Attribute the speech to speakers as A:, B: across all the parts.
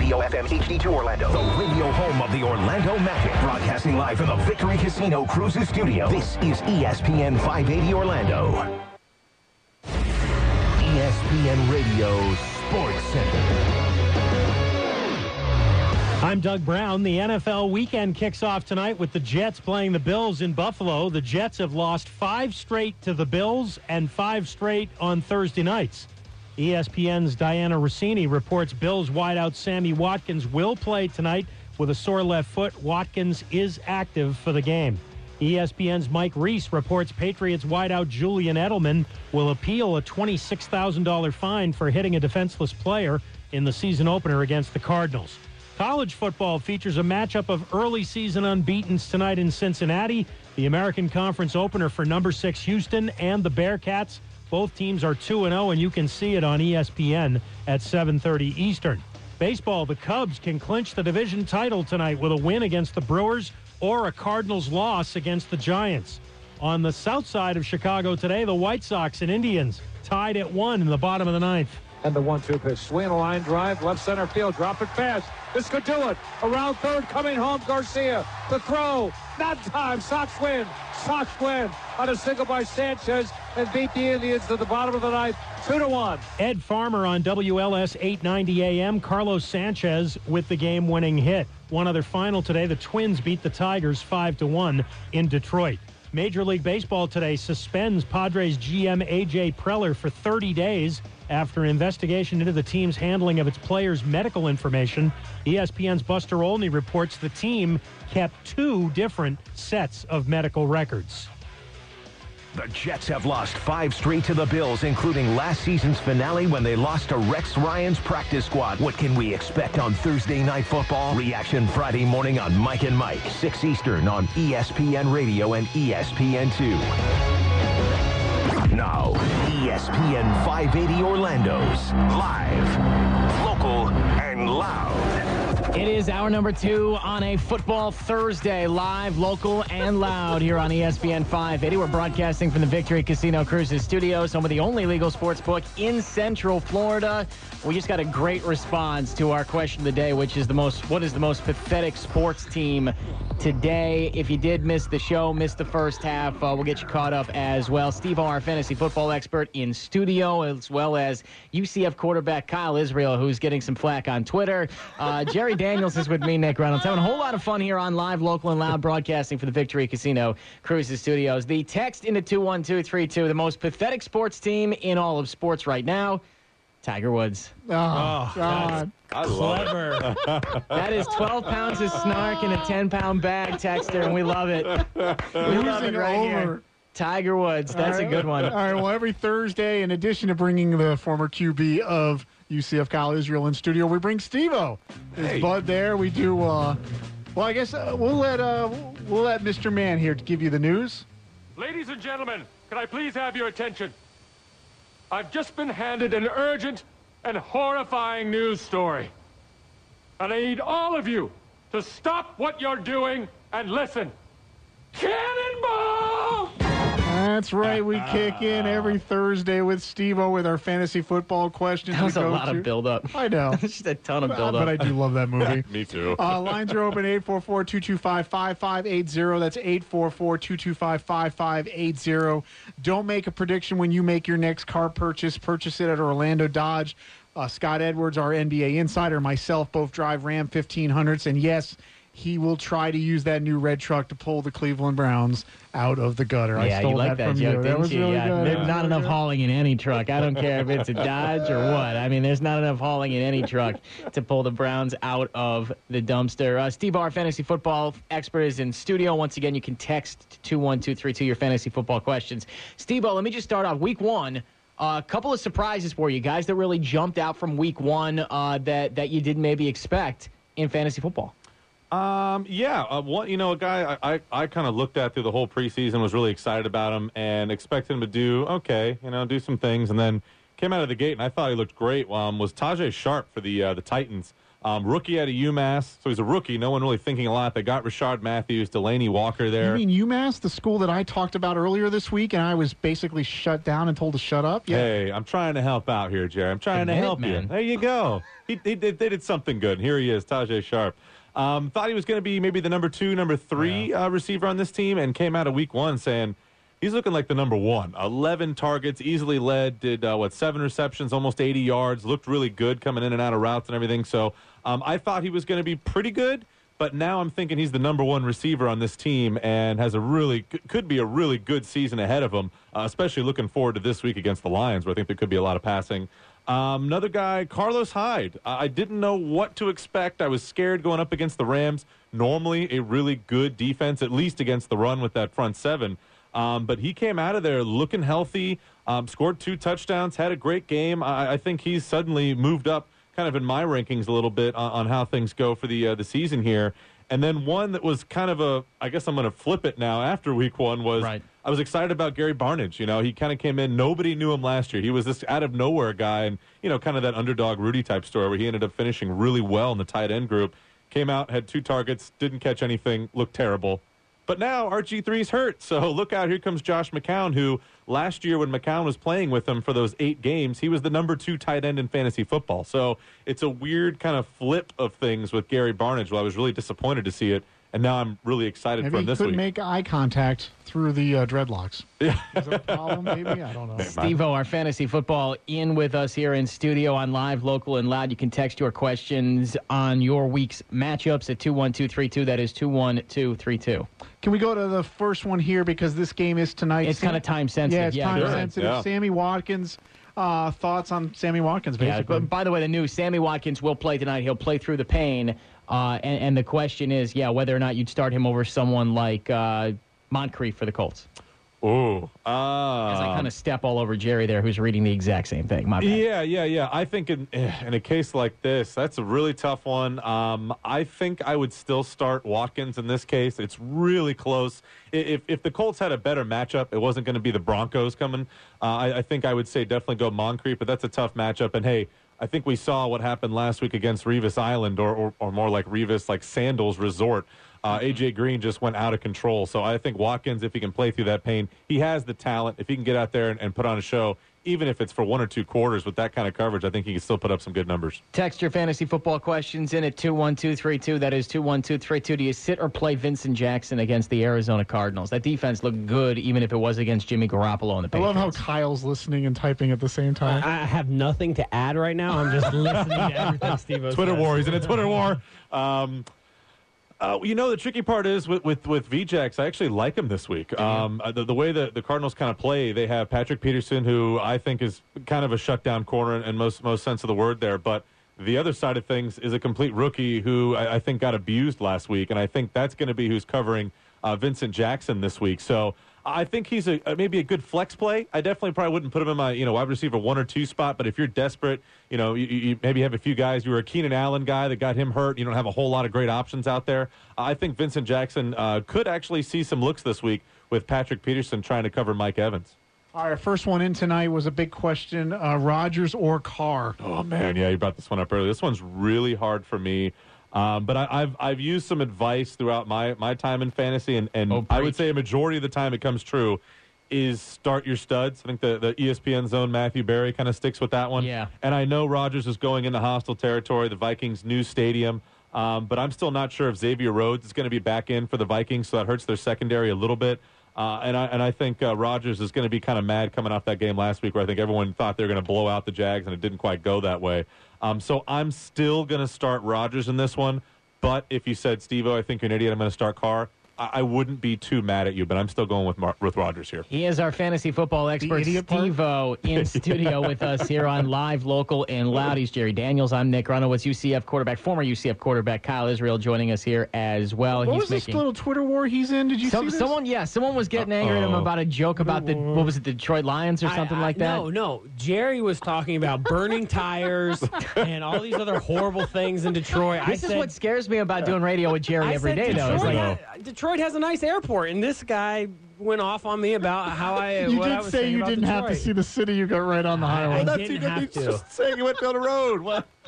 A: Radio FM HD2 Orlando. The radio home of the Orlando Magic. Broadcasting live from the Victory Casino Cruises Studio. This is ESPN 580 Orlando. ESPN Radio Sports Center.
B: I'm Doug Brown. The NFL weekend kicks off tonight with the Jets playing the Bills in Buffalo. The Jets have lost 5 straight to the Bills and 5 straight on Thursday nights. ESPN's Diana Rossini reports Bills wideout Sammy Watkins will play tonight with a sore left foot. Watkins is active for the game. ESPN's Mike Reese reports Patriots wideout Julian Edelman will appeal a $26,000 fine for hitting a defenseless player in the season opener against the Cardinals. College football features a matchup of early season unbeatens tonight in Cincinnati. The American Conference opener for number 6 Houston and the Bearcats. Both teams are 2-0, and you can see it on ESPN at 7:30 Eastern. Baseball, the Cubs can clinch the division title tonight with a win against the Brewers or a Cardinals loss against the Giants. On the south side of Chicago today, the White Sox and Indians tied at 1 in the bottom of the ninth.
C: And the 1-2 pitch. Swing, a line drive, left center field. Drop it fast. This could do it. Around third, coming home, Garcia. The throw. Not in time. Sox win. Sox win on a single by Sanchez and beat the Indians to the bottom of the ninth, 2-1.
B: Ed Farmer on WLS 890 AM. Carlos Sanchez with the game-winning hit. One other final today. The Twins beat the Tigers 5-1 in Detroit. Major League Baseball today suspends Padres GM A.J. Preller for 30 days after an investigation into the team's handling of its players' medical information. ESPN's Buster Olney reports the team kept 2 different sets of medical records.
A: The Jets have lost 5 straight to the Bills, including last season's finale when they lost to Rex Ryan's practice squad. What can we expect on Thursday Night Football? Reaction Friday morning on Mike and Mike, 6 Eastern on ESPN Radio and ESPN2. Now, ESPN 580 Orlando's live, local, and loud.
D: It is hour number 2 on a football Thursday, live, local, and loud here on ESPN 580. We're broadcasting from the Victory Casino Cruises Studios, home of the only legal sports book in Central Florida. We just got a great response to our question of the day, which is what is the most pathetic sports team today? If you did miss the show, missed the first half, we'll get you caught up as well. Steve O, our fantasy football expert in studio, as well as UCF quarterback Kyle Israel, who's getting some flack on Twitter. Jerry Daniels is with me, Nick Reynolds. Having a whole lot of fun here on live, local, and loud broadcasting for the Victory Casino Cruises Studios. The text into 21232, the most pathetic sports team in all of sports right now, Tiger Woods.
E: Oh, God.
B: Clever.
D: That is 12 pounds of snark in a 10-pound bag, Texter, and we love it. We love it right here. Tiger Woods. That's a good one.
E: All right, well, every Thursday, in addition to bringing the former QB of UCF Kyle Israel in studio, we bring Steve-O. His bud there. We do, well, I guess we'll let Mr. Man here to give you the news.
F: Ladies and gentlemen, can I please have your attention? I've just been handed an urgent and horrifying news story. And I need all of you to stop what you're doing and listen. Cannonball!
E: That's right. We kick in every Thursday with Steve-O with our fantasy football questions.
D: That was a lot of build-up.
E: I know.
D: Just a ton of build-up.
E: But I do love that movie.
F: Me too.
E: Lines are open, 844-225-5580. That's 844-225-5580. Don't make a prediction when you make your next car purchase. Purchase it at Orlando Dodge. Scott Edwards, our NBA insider, myself, both drive Ram 1500s. And yes, he will try to use that new red truck to pull the Cleveland Browns out of the gutter.
D: Yeah,
E: I stole
D: you like that
E: from
D: joke,
E: you.
D: didn't
E: Was
D: you?
E: really
D: Yeah,
E: good.
D: there's not enough hauling in any truck. I don't care if it's a Dodge or what. I mean, there's not enough hauling in any truck to pull the Browns out of the dumpster. Steve, our fantasy football expert, is in studio. Once again, you can text to 21232 your fantasy football questions. Steve, let me just start off. Week 1. A couple of surprises for you guys that really jumped out from week 1 that you didn't maybe expect in fantasy football.
G: A guy I kind of looked at through the whole preseason, was really excited about him and expected him to do some things, and then came out of the gate, and I thought he looked great. Was Tajay Sharp for the Titans. Rookie out of UMass, so he's a rookie. No one really thinking a lot. They got Rashard Matthews, Delaney Walker there.
E: You mean UMass, the school that I talked about earlier this week, and I was basically shut down and told to shut up? Yeah.
G: Hey, I'm trying to help out here, Jerry. I'm trying to help you. There you go. They did something good. Here he is, Tajay Sharp. Thought he was going to be maybe the number 2, number 3 receiver on this team, and came out of week 1 saying he's looking like the number 1. 11 targets, easily led, did 7 receptions, almost 80 yards, looked really good coming in and out of routes and everything. So I thought he was going to be pretty good, but now I'm thinking he's the number 1 receiver on this team and has could be a really good season ahead of him, especially looking forward to this week against the Lions, where I think there could be a lot of passing. Another guy, Carlos Hyde. I didn't know what to expect. I was scared going up against the Rams. Normally a really good defense, at least against the run with that front 7. But he came out of there looking healthy, scored 2 touchdowns, had a great game. I think he's suddenly moved up kind of in my rankings a little bit on how things go for the season here. And then one that was kind of I guess I'm going to flip it now after week 1 was I was excited about Gary Barnidge. You know, he kind of came in. Nobody knew him last year. He was this out of nowhere guy and, you know, kind of that underdog Rudy type story where he ended up finishing really well in the tight end group. Came out, had 2 targets, didn't catch anything, looked terrible. But now RG3's hurt, so look out. Here comes Josh McCown, who last year when McCown was playing with him for those 8 games, he was the number 2 tight end in fantasy football. So it's a weird kind of flip of things with Gary Barnidge. Well, I was really disappointed to see it, and now I'm really excited for him this week.
E: Maybe he couldn't make eye contact through the dreadlocks.
G: Yeah.
E: Is that a problem, maybe? I don't know.
D: Steve-O, our fantasy football in with us here in studio on Live, Local, and Loud. You can text your questions on your week's matchups at 21232. That is 21232.
E: Can we go to the first one here because this game is tonight?
D: It's kind of time sensitive.
E: Yeah, it's time sensitive.
G: Yeah.
E: Sammy Watkins. Thoughts on Sammy Watkins, basically.
D: Yeah, but by the way, the news, Sammy Watkins will play tonight. He'll play through the pain. And the question is, whether or not you'd start him over someone like Moncrief for the Colts.
G: Ooh.
D: As I kind of step all over Jerry there, who's reading the exact same thing. My bad.
G: Yeah. I think in a case like this, that's a really tough one. I think I would still start Watkins in this case. It's really close. If the Colts had a better matchup, it wasn't going to be the Broncos coming. I think I would say definitely go Moncrief, but that's a tough matchup. And, hey, I think we saw what happened last week against Revis Island, or more like Revis, like Sandals Resort. A.J. Green just went out of control. So I think Watkins, if he can play through that pain, he has the talent. If he can get out there and put on a show, even if it's for 1 or 2 quarters with that kind of coverage, I think he can still put up some good numbers.
D: Text your fantasy football questions in at 21232. That is 21232. Do you sit or play Vincent Jackson against the Arizona Cardinals? That defense looked good, even if it was against Jimmy Garoppolo and the Patriots.
E: I love how Kyle's listening and typing at the same time.
B: I have nothing to add right now. I'm just listening to everything Steve-O
G: Twitter
B: says.
G: war. He's in a Twitter war. The tricky part is with VJax, I actually like him this week. The way that the Cardinals kind of play, they have Patrick Peterson, who I think is kind of a shutdown corner in most sense of the word there. But the other side of things is a complete rookie who I think got abused last week, and I think that's going to be who's covering Vincent Jackson this week. So I think he's maybe a good flex play. I definitely probably wouldn't put him in my wide receiver 1 or 2 spot. But if you're desperate, you maybe have a few guys. You were a Keenan Allen guy that got him hurt. You don't have a whole lot of great options out there. I think Vincent Jackson could actually see some looks this week with Patrick Peterson trying to cover Mike Evans.
E: All right, first one in tonight was a big question: Rodgers or Carr?
G: Oh man, yeah, you brought this one up earlier. This one's really hard for me. But I've used some advice throughout my time in fantasy, and I would say a majority of the time it comes true, is start your studs. I think the ESPN Zone Matthew Berry kind of sticks with that one.
D: Yeah.
G: And I know Rodgers is going into hostile territory, the Vikings' new stadium, but I'm still not sure if Xavier Rhodes is going to be back in for the Vikings, so that hurts their secondary a little bit. And I think Rodgers is going to be kind of mad coming off that game last week where I think everyone thought they were going to blow out the Jags, and it didn't quite go that way. So I'm still going to start Rodgers in this one. But if you said, Steve-O, I think you're an idiot, I'm going to start Carr, I wouldn't be too mad at you, but I'm still going with Rodgers here.
D: He is our fantasy football expert, Steve-O, in studio with us here on Live, Local, and Loud. He's Jerry Daniels. I'm Nick Runowitz, former UCF quarterback Kyle Israel joining us here as well.
E: What was this little Twitter war he's in? Did you see this?
D: Someone was getting angry at him about a joke about the Detroit Lions or something like that?
B: No. Jerry was talking about burning tires and all these other horrible things in Detroit.
D: This is what scares me about doing radio with Jerry every day, though. It's like,
B: Detroit has a nice airport, and this guy went off on me about how I.
E: You
B: what
E: did
B: I was
E: say you didn't
B: Detroit.
E: have to see the city. You got right on the highway.
B: I didn't have to.
G: Just saying you went down the road. What?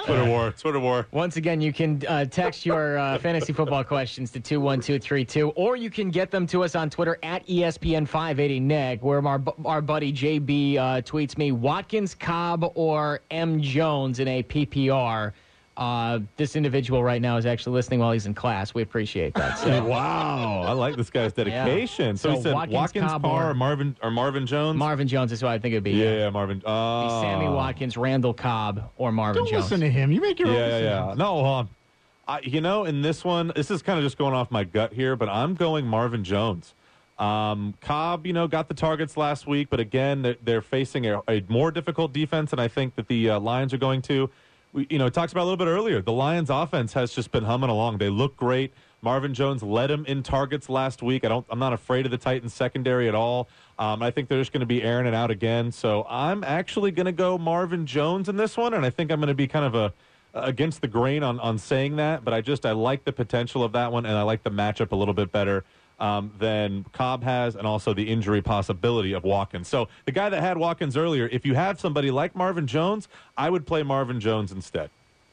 G: Twitter war.
D: Once again, you can text your fantasy football questions to 21232, or you can get them to us on Twitter at ESPN580Neg, where our buddy JB tweets me, Watkins, Cobb, or M. Jones in a PPR. This individual right now is actually listening while he's in class. We appreciate that. So.
G: Wow, I like this guy's dedication.
D: Yeah.
G: So he said Watkins, Carr, or Marvin Jones?
D: Marvin Jones is who I think it would be.
G: Yeah, Marvin.
D: Sammy Watkins, Randall Cobb, or Marvin
E: Don't
D: Jones.
E: listen to him. You make your own decisions.
G: Yeah. No, in this one, this is kind of just going off my gut here, but I'm going Marvin Jones. Cobb, got the targets last week, but again, they're facing a more difficult defense, and I think that the Lions are going to. We talked about a little bit earlier. The Lions' offense has just been humming along. They look great. Marvin Jones led him in targets last week. I'm not afraid of the Titans secondary at all. I think they're just going to be airing it out again. So I'm actually going to go Marvin Jones in this one, and I think I'm going to be kind of against the grain on saying that. But I like the potential of that one, and I like the matchup a little bit better than Cobb has, and also the injury possibility of Watkins. So the guy that had Watkins earlier, if you have somebody like Marvin Jones, I would play Marvin Jones instead.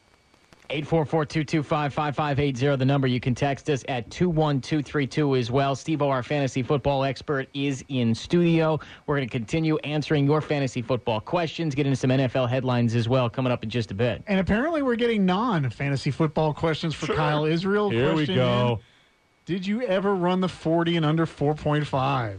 D: 844-225-5580, the number. You can text us at 21232 as well. Steve-O, our fantasy football expert, is in studio. We're going to continue answering your fantasy football questions, get into some NFL headlines as well coming up in just a bit.
E: And apparently we're getting non-fantasy football questions for Kyle Israel.
G: Here we go.
E: Did you ever run the 40 and under 4.5?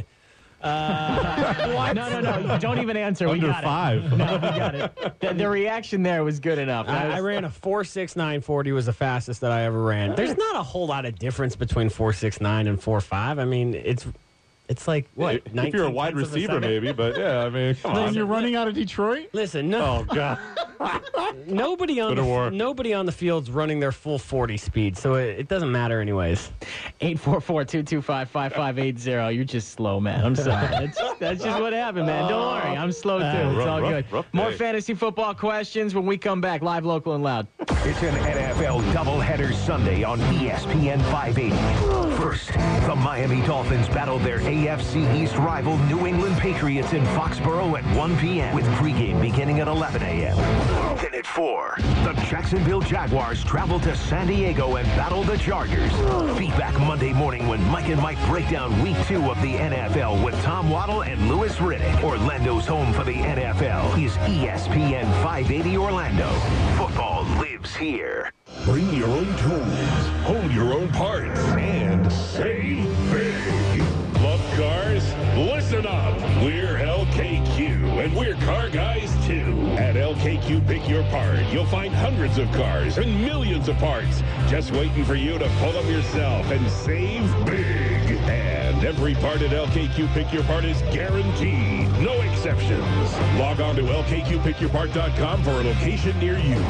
D: What? No. Don't even answer.
G: Under
D: we got
G: 5.
D: It. No, we got it. The reaction there was good enough.
H: I ran a 4.69 40 was the fastest that I ever ran. There's not a whole lot of difference between 4.69 and 4.5. I mean, it's like, what,
G: if you're a wide receiver, maybe, but yeah, I mean, come on.
E: And you're running out of Detroit?
H: Listen, no.
G: Oh, God.
H: Nobody on the field's running their full 40 speed, so it doesn't matter anyways.
D: 844-225-5580. You're just slow, man. I'm sorry. That's just what happened, man. Don't worry. I'm slow, too. It's all good. More fantasy football questions when we come back. Live, local, and loud.
A: It's an NFL doubleheader Sunday on ESPN 580. First, the Miami Dolphins battle their AFC East rival New England Patriots in Foxborough at 1 p.m. with pregame beginning at 11 a.m. Then at 4, the Jacksonville Jaguars travel to San Diego and battle the Chargers. Feedback Monday morning when Mike and Mike break down Week 2 of the NFL with Tom Waddle and Louis Riddick. Orlando's home for the NFL is ESPN 580 Orlando. Football lives here.
I: Bring your own tools, hold your own parts, and save big. Love cars? Listen up. We're LKQ, and we're car guys too. At LKQ Pick Your Part, you'll find hundreds of cars and millions of parts just waiting for you to pull them yourself and save big. And every part at LKQ Pick Your Part is guaranteed. No exceptions. Log on to LKQPickYourPart.com for a location near you.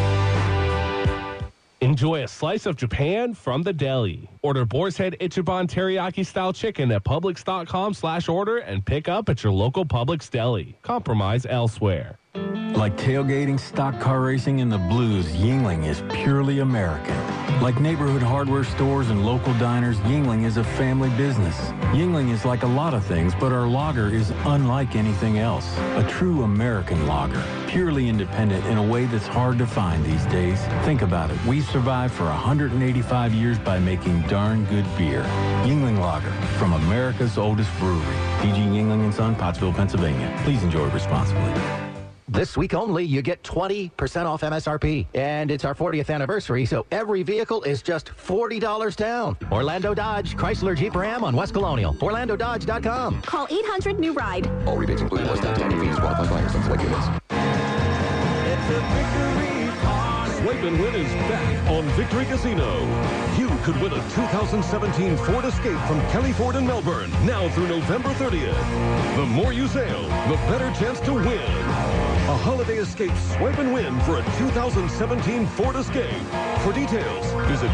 J: Enjoy a slice of Japan from the deli. Order Boar's Head Ichiban Teriyaki-style chicken at Publix.com/order and pick up at your local Publix deli. Compromise elsewhere.
K: Like tailgating, stock car racing, and the blues, Yingling is purely American. Like neighborhood hardware stores and local diners, Yingling is a family business. Yingling is like a lot of things, but our lager is unlike anything else. A true American lager, purely independent in a way that's hard to find these days. Think about it. We've survived for 185 years by making darn good beer. Yingling Lager, from America's oldest brewery. PG Yingling & Son, Pottsville, Pennsylvania. Please enjoy responsibly.
L: This week only, you get 20% off MSRP. And it's our 40th anniversary, so every vehicle is just $40 down. Orlando Dodge, Chrysler Jeep Ram on West Colonial. OrlandoDodge.com.
M: Call 800-NEW-RIDE.
N: All rebates including West Town fees, qualifying buyers, and select units.
O: It's a victory party. Swipe and Win is back on Victory Casino. You could win a 2017 Ford Escape from Kelly Ford in Melbourne, now through November 30th. The more you sail, the better chance to win. A holiday escape swipe and win for a 2017 Ford Escape. For details, visit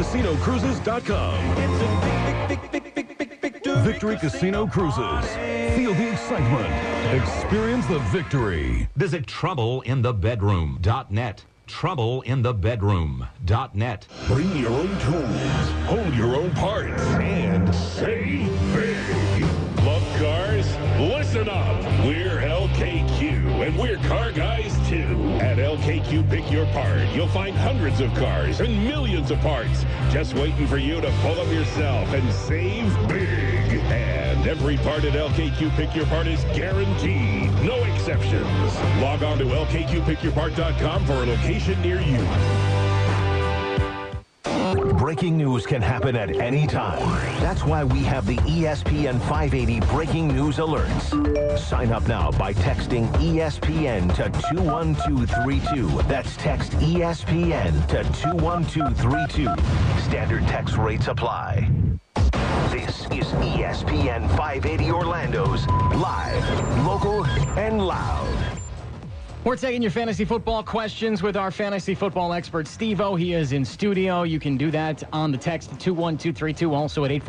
O: VictoryCasinoCruises.com. Victory Casino Cruises. Feel the excitement. Experience the victory.
P: Visit troubleinthebedroom.net. Troubleinthebedroom.net.
I: Bring your own tools, hold your own parts, and save big. Love cars? Listen up. We're LKQ, and we're car guys too. At LKQ LKQ Pick Your Part, you'll find hundreds of cars and millions of parts just waiting for you to pull them yourself and save big. And every part at LKQ Pick Your Part is guaranteed. No exceptions. Log on to LKQPickYourPart.com for a location near you.
A: Breaking news can happen at any time. That's why we have the ESPN 580 breaking news alerts. Sign up now by texting ESPN to 21232. That's text ESPN to 21232. Standard text rates apply. This is ESPN 580 Orlando's live, local, and loud.
D: We're taking your fantasy football questions with our fantasy football expert, Steve-O. He is in studio. You can do that on the text 21232, also at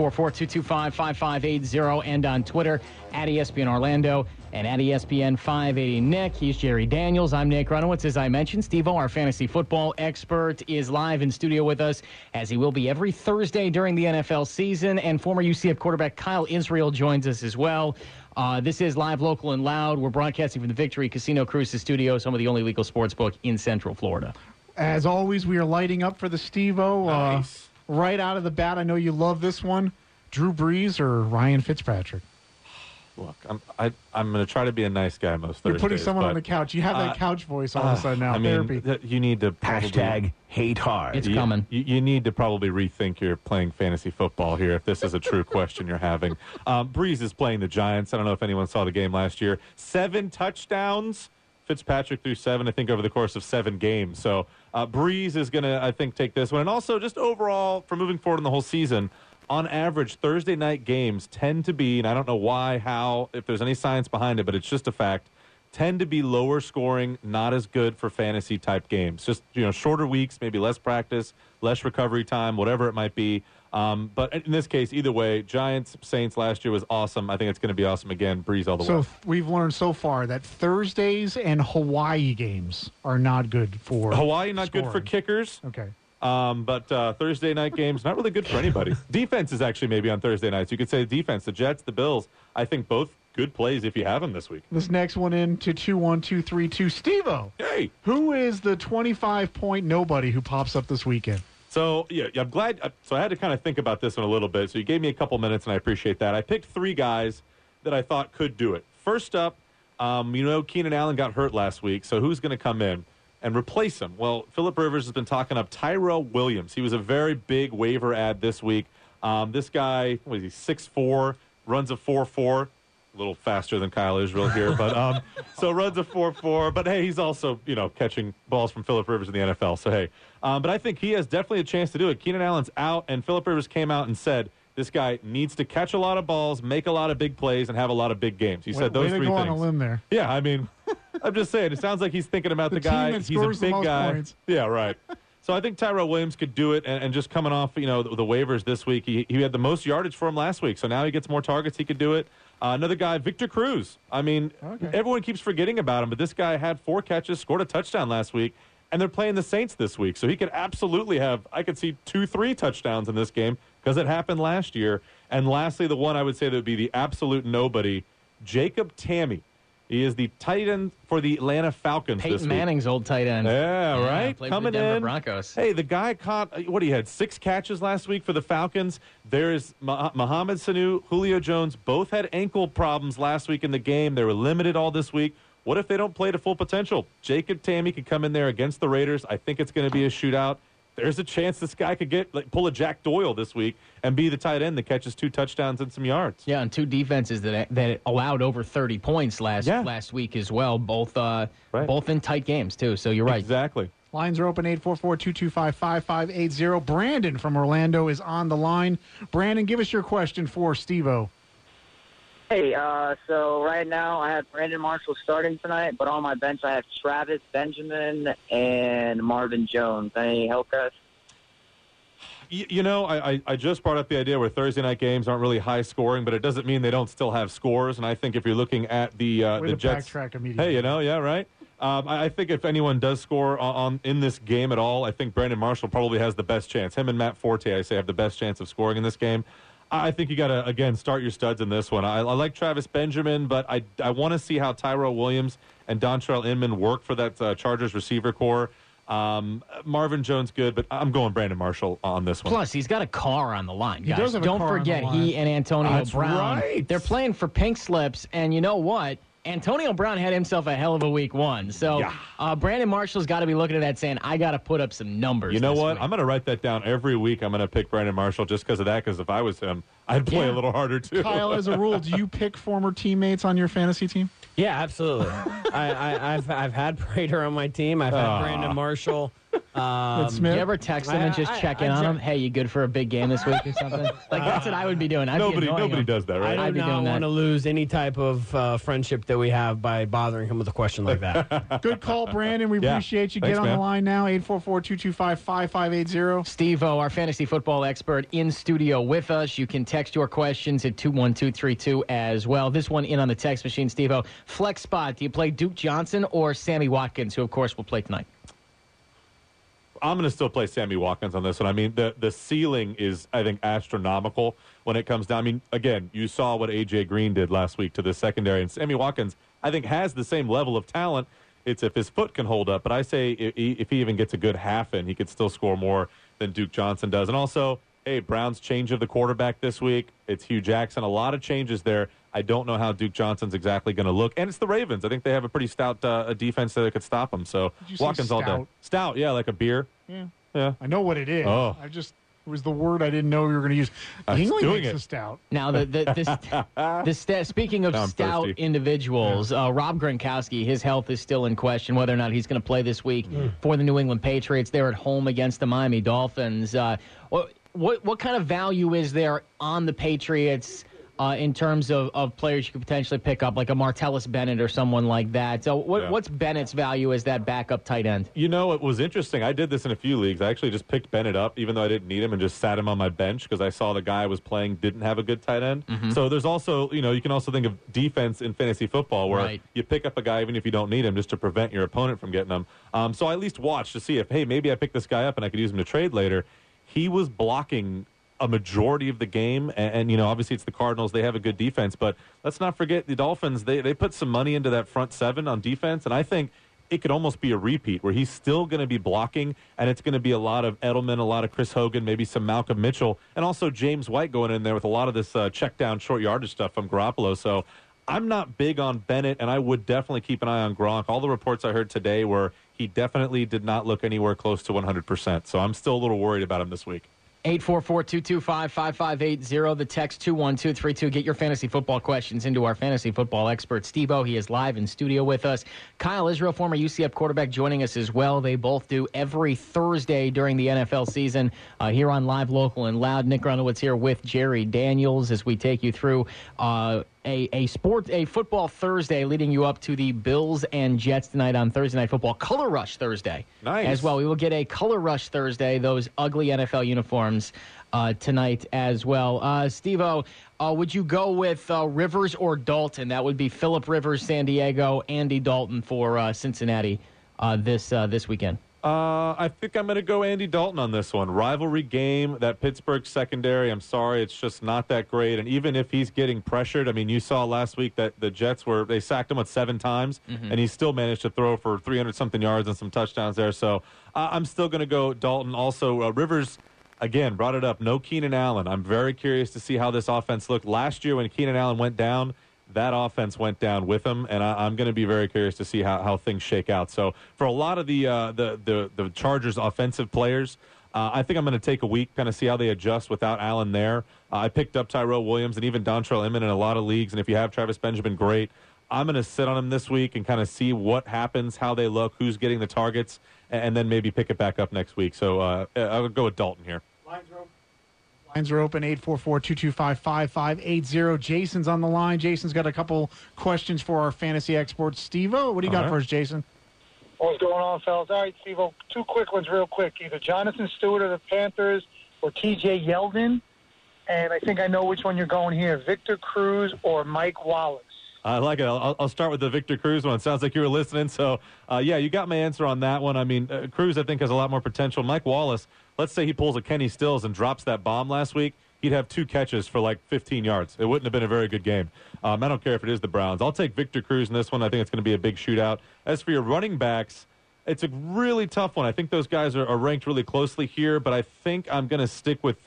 D: 844-225-5580, and on Twitter at ESPN Orlando and at ESPN 580 Nick. He's Jerry Daniels. I'm Nick Runowitz. As I mentioned, Steve-O, our fantasy football expert, is live in studio with us, as he will be every Thursday during the NFL season. And former UCF quarterback Kyle Israel joins us as well. This is Live, Local, and Loud. We're broadcasting from the Victory Casino Cruises studio, some of the only legal sports book in Central Florida.
E: As always, we are lighting up for the Steve-O.
G: Nice.
E: Right out of the bat, I know you love this one. Drew Brees or Ryan Fitzpatrick?
G: Look, I'm going to try to be a nice guy most Thursdays.
E: You're putting someone on the couch. You have that couch voice all of a sudden now.
G: I mean,
E: Therapy.
G: you need to
A: Hashtag hate hard.
D: It's coming.
G: You need to probably rethink your playing fantasy football here if this is a true question you're having. Breeze is playing the Giants. I don't know if anyone saw the game last year. 7 touchdowns. Fitzpatrick threw 7, I think, over the course of 7 games. So Breeze is going to, I think, take this one. And also, just overall, for moving forward in the whole season, on average, Thursday night games tend to be, and I don't know why, how, if there's any science behind it, but it's just a fact, tend to be lower scoring, not as good for fantasy type games. Just, shorter weeks, maybe less practice, less recovery time, whatever it might be. But in this case, either way, Giants, Saints last year was awesome. I think it's going to be awesome again. Breeze all the way.
E: So we've learned so far that Thursdays and Hawaii games are not good for
G: Hawaii, not
E: scoring.
G: good for kickers.
E: Okay.
G: But Thursday night games, not really good for anybody. Defense is actually maybe on Thursday nights. You could say defense, the Jets, the Bills, I think both good plays if you have them this week.
E: This next one in to 21232. Steve-O.
G: Hey.
E: Who is the 25-point nobody who pops up this weekend?
G: So, yeah, I'm glad. So I had to kind of think about this one a little bit. So you gave me a couple minutes, and I appreciate that. I picked 3 guys that I thought could do it. First up, Keenan Allen got hurt last week, so who's going to come in and replace him? Well, Phillip Rivers has been talking up Tyrell Williams. He was a very big waiver ad this week. This guy, what is he, 6'4", runs a 4.4. A little faster than Kyle Israel here, but so runs a 4.4. But hey, he's also catching balls from Phillip Rivers in the NFL. So hey, but I think he has definitely a chance to do it. Keenan Allen's out, and Phillip Rivers came out and said this guy needs to catch a lot of balls, make a lot of big plays, and have a lot of big games. He said those 3 things.
E: Go on a limb there.
G: Yeah, I mean, I'm just saying. It sounds like he's thinking about the guy. He's a big guy.
E: Points.
G: Yeah, right. So I think Tyrell Williams could do it, and just coming off the waivers this week, he had the most yardage for him last week. So now he gets more targets. He could do it. Another guy, Victor Cruz. I mean, everyone keeps forgetting about him, but this guy had 4 catches, scored a touchdown last week, and they're playing the Saints this week. So he could absolutely have, I could see 2-3 touchdowns in this game because it happened last year. And lastly, the one I would say that would be the absolute nobody, Jacob Tamme. He is the tight end for the Atlanta Falcons this week.
D: Peyton Manning's old tight end.
G: Yeah, right?
D: Played
G: Coming
D: for the Denver
G: in.
D: Broncos.
G: Hey, the guy caught, he had 6 catches last week for the Falcons. There's Mohamed Sanu, Julio Jones, both had ankle problems last week in the game. They were limited all this week. What if they don't play to full potential? Jacob Tamme could come in there against the Raiders. I think it's going to be a shootout. There's a chance this guy could pull a Jack Doyle this week and be the tight end that catches 2 touchdowns and some yards.
D: Yeah, and 2 defenses that allowed over 30 points last week as well, both in tight games too. So you're right.
G: Exactly.
E: Lines are open, 844-225-5580. Brandon from Orlando is on the line. Brandon, give us your question for Steve-O.
M: Hey, so right now I have Brandon Marshall starting tonight, but on my bench I have Travis Benjamin and Marvin Jones. Any help, guys?
G: I just brought up the idea where Thursday night games aren't really high scoring, but it doesn't mean they don't still have scores. And I think if you're looking at the Jets,
E: backtrack immediately.
G: Hey, yeah, right. I think if anyone does score in this game at all, I think Brandon Marshall probably has the best chance. Him and Matt Forte, I say, have the best chance of scoring in this game. I think you got to, again, start your studs in this one. I like Travis Benjamin, but I want to see how Tyrell Williams and Dontrell Inman work for that Chargers receiver core. Marvin Jones good, but I'm going Brandon Marshall on this one.
D: Plus, he's got a car on the line, guys.
E: He does have a
D: Don't
E: car on
D: forget,
E: the line.
D: he and Antonio
G: That's
D: Brown,
G: right.
D: they're playing for pink slips, and you know what? Antonio Brown had himself a hell of a week one. So Brandon Marshall's got to be looking at that saying, I got to put up some numbers.
G: You know
D: this
G: what?
D: week.
G: I'm going to write that down every week. I'm going to pick Brandon Marshall just because of that, because if I was him, I'd play a little harder too.
E: Kyle, as a rule, do you pick former teammates on your fantasy team?
H: Yeah, absolutely. I've had Prater on my team. I've had Brandon Marshall.
E: Smith?
D: Do you ever text him and just check in on him? Hey, you good for a big game this week or something? Like, that's what I would be doing.
G: Nobody does that, right?
H: I do not want to lose any type of friendship that we have by bothering him with a question like that.
E: Good call, Brandon. We appreciate you.
G: Thanks,
E: Get on
G: man.
E: the line now, 844-225-5580.
D: Steve-O, our fantasy football expert, in studio with us. You can text your questions at 21232 as well. This one in on the text machine, Steve-O. Flex spot, do you play Duke Johnson or Sammy Watkins, who, of course, will play tonight?
G: I'm going to still play Sammy Watkins on this one. I mean, the ceiling is, I think, astronomical when it comes down. I mean, again, you saw what A.J. Green did last week to the secondary, and Sammy Watkins, I think, has the same level of talent. It's if his foot can hold up. But I say if he even gets a good half in, he could still score more than Duke Johnson does. And also, hey, Brown's change of the quarterback this week. It's Hugh Jackson. A lot of changes there. I don't know how Duke Johnson's exactly going to look. And it's the Ravens. I think they have a pretty stout defense that could stop them. So Watkins all day. Stout, yeah, like a beer. Yeah.
E: I know what it is.
G: Oh.
E: It was the word I didn't know you were going to use. Yingling
G: doing
E: makes
G: it.
E: a stout.
D: Now, speaking of
G: I'm
D: stout
G: thirsty.
D: individuals, Rob Gronkowski, his health is still in question, whether or not he's going to play this week for the New England Patriots. They're at home against the Miami Dolphins. What kind of value is there on the Patriots in terms of players you could potentially pick up, like a Martellus Bennett or someone like that? So what's Bennett's value as that backup tight end?
G: You know, it was interesting. I did this in a few leagues. I actually just picked Bennett up, even though I didn't need him, and just sat him on my bench because I saw the guy I was playing didn't have a good tight end. So there's also, you can also think of defense in fantasy football where you pick up a guy even if you don't need him just to prevent your opponent from getting him. So I at least watched to see if, hey, maybe I pick this guy up and I could use him to trade later. He was blocking a majority of the game, and obviously it's the Cardinals. They have a good defense, but let's not forget the Dolphins. They put some money into that front seven on defense, and I think it could almost be a repeat where he's still going to be blocking, and it's going to be a lot of Edelman, a lot of Chris Hogan, maybe some Malcolm Mitchell, and also James White going in there with a lot of this check down, short yardage stuff from Garoppolo. So I'm not big on Bennett, and I would definitely keep an eye on Gronk. All the reports I heard today were he definitely did not look anywhere close to 100%. So I'm still a little worried about him this week.
D: 844-225-5580. The text 21232. Get your fantasy football questions into our fantasy football expert, Steve-O. He is live in studio with us. Kyle Israel, former UCF quarterback, joining us as well. They both do every Thursday during the NFL season here on Live, Local, and Loud. Nick Grunowitz here with Jerry Daniels as we take you through a football Thursday leading you up to the Bills and Jets tonight on Thursday Night Football. Color Rush Thursday.
G: Nice.
D: As well. We will get a Color Rush Thursday, those ugly NFL uniforms tonight as well. Steve-O, would you go with Rivers or Dalton? That would be Phillip Rivers, San Diego, Andy Dalton for Cincinnati this weekend.
G: I think I'm going to go Andy Dalton on this one. Rivalry game, that Pittsburgh secondary, I'm sorry, it's just not that great. And even if he's getting pressured, I mean, you saw last week that the Jets they sacked him 7 times, and he still managed to throw for 300-something yards and some touchdowns there. So I'm still going to go Dalton. Also, Rivers, again, brought it up, no Keenan Allen. I'm very curious to see how this offense looked. Last year when Keenan Allen went down, that offense went down with him, and I'm going to be very curious to see how things shake out. So for a lot of the Chargers offensive players, I think I'm going to take a week, kind of see how they adjust without Allen there. I picked up Tyrell Williams and even Dontrell Inman in a lot of leagues, and if you have Travis Benjamin, great. I'm going to sit on him this week and kind of see what happens, how they look, who's getting the targets, and then maybe pick it back up next week. So I'll go with Dalton here.
E: Lines are open, 844-225-5580. Jason's on the line. Jason's got a couple questions for our fantasy expert, Steve-O. What do you got for us, Jason?
P: What's going on, fellas? All right, Steve-O, 2 quick ones real quick. Either Jonathan Stewart of the Panthers or TJ Yeldon. And I think I know which one you're going here, Victor Cruz or Mike Wallace.
G: I like it. I'll start with the Victor Cruz one. Sounds like you were listening. So, yeah, you got my answer on that one. I mean, Cruz, I think, has a lot more potential. Mike Wallace, let's say he pulls a Kenny Stills and drops that bomb last week. he'd have 2 catches for like 15 yards. It wouldn't have been a very good game. I don't care if it is the Browns. I'll take Victor Cruz in this one. I think it's going to be a big shootout. As for your running backs, it's a really tough one. I think those guys are ranked really closely here, but I think I'm going to stick with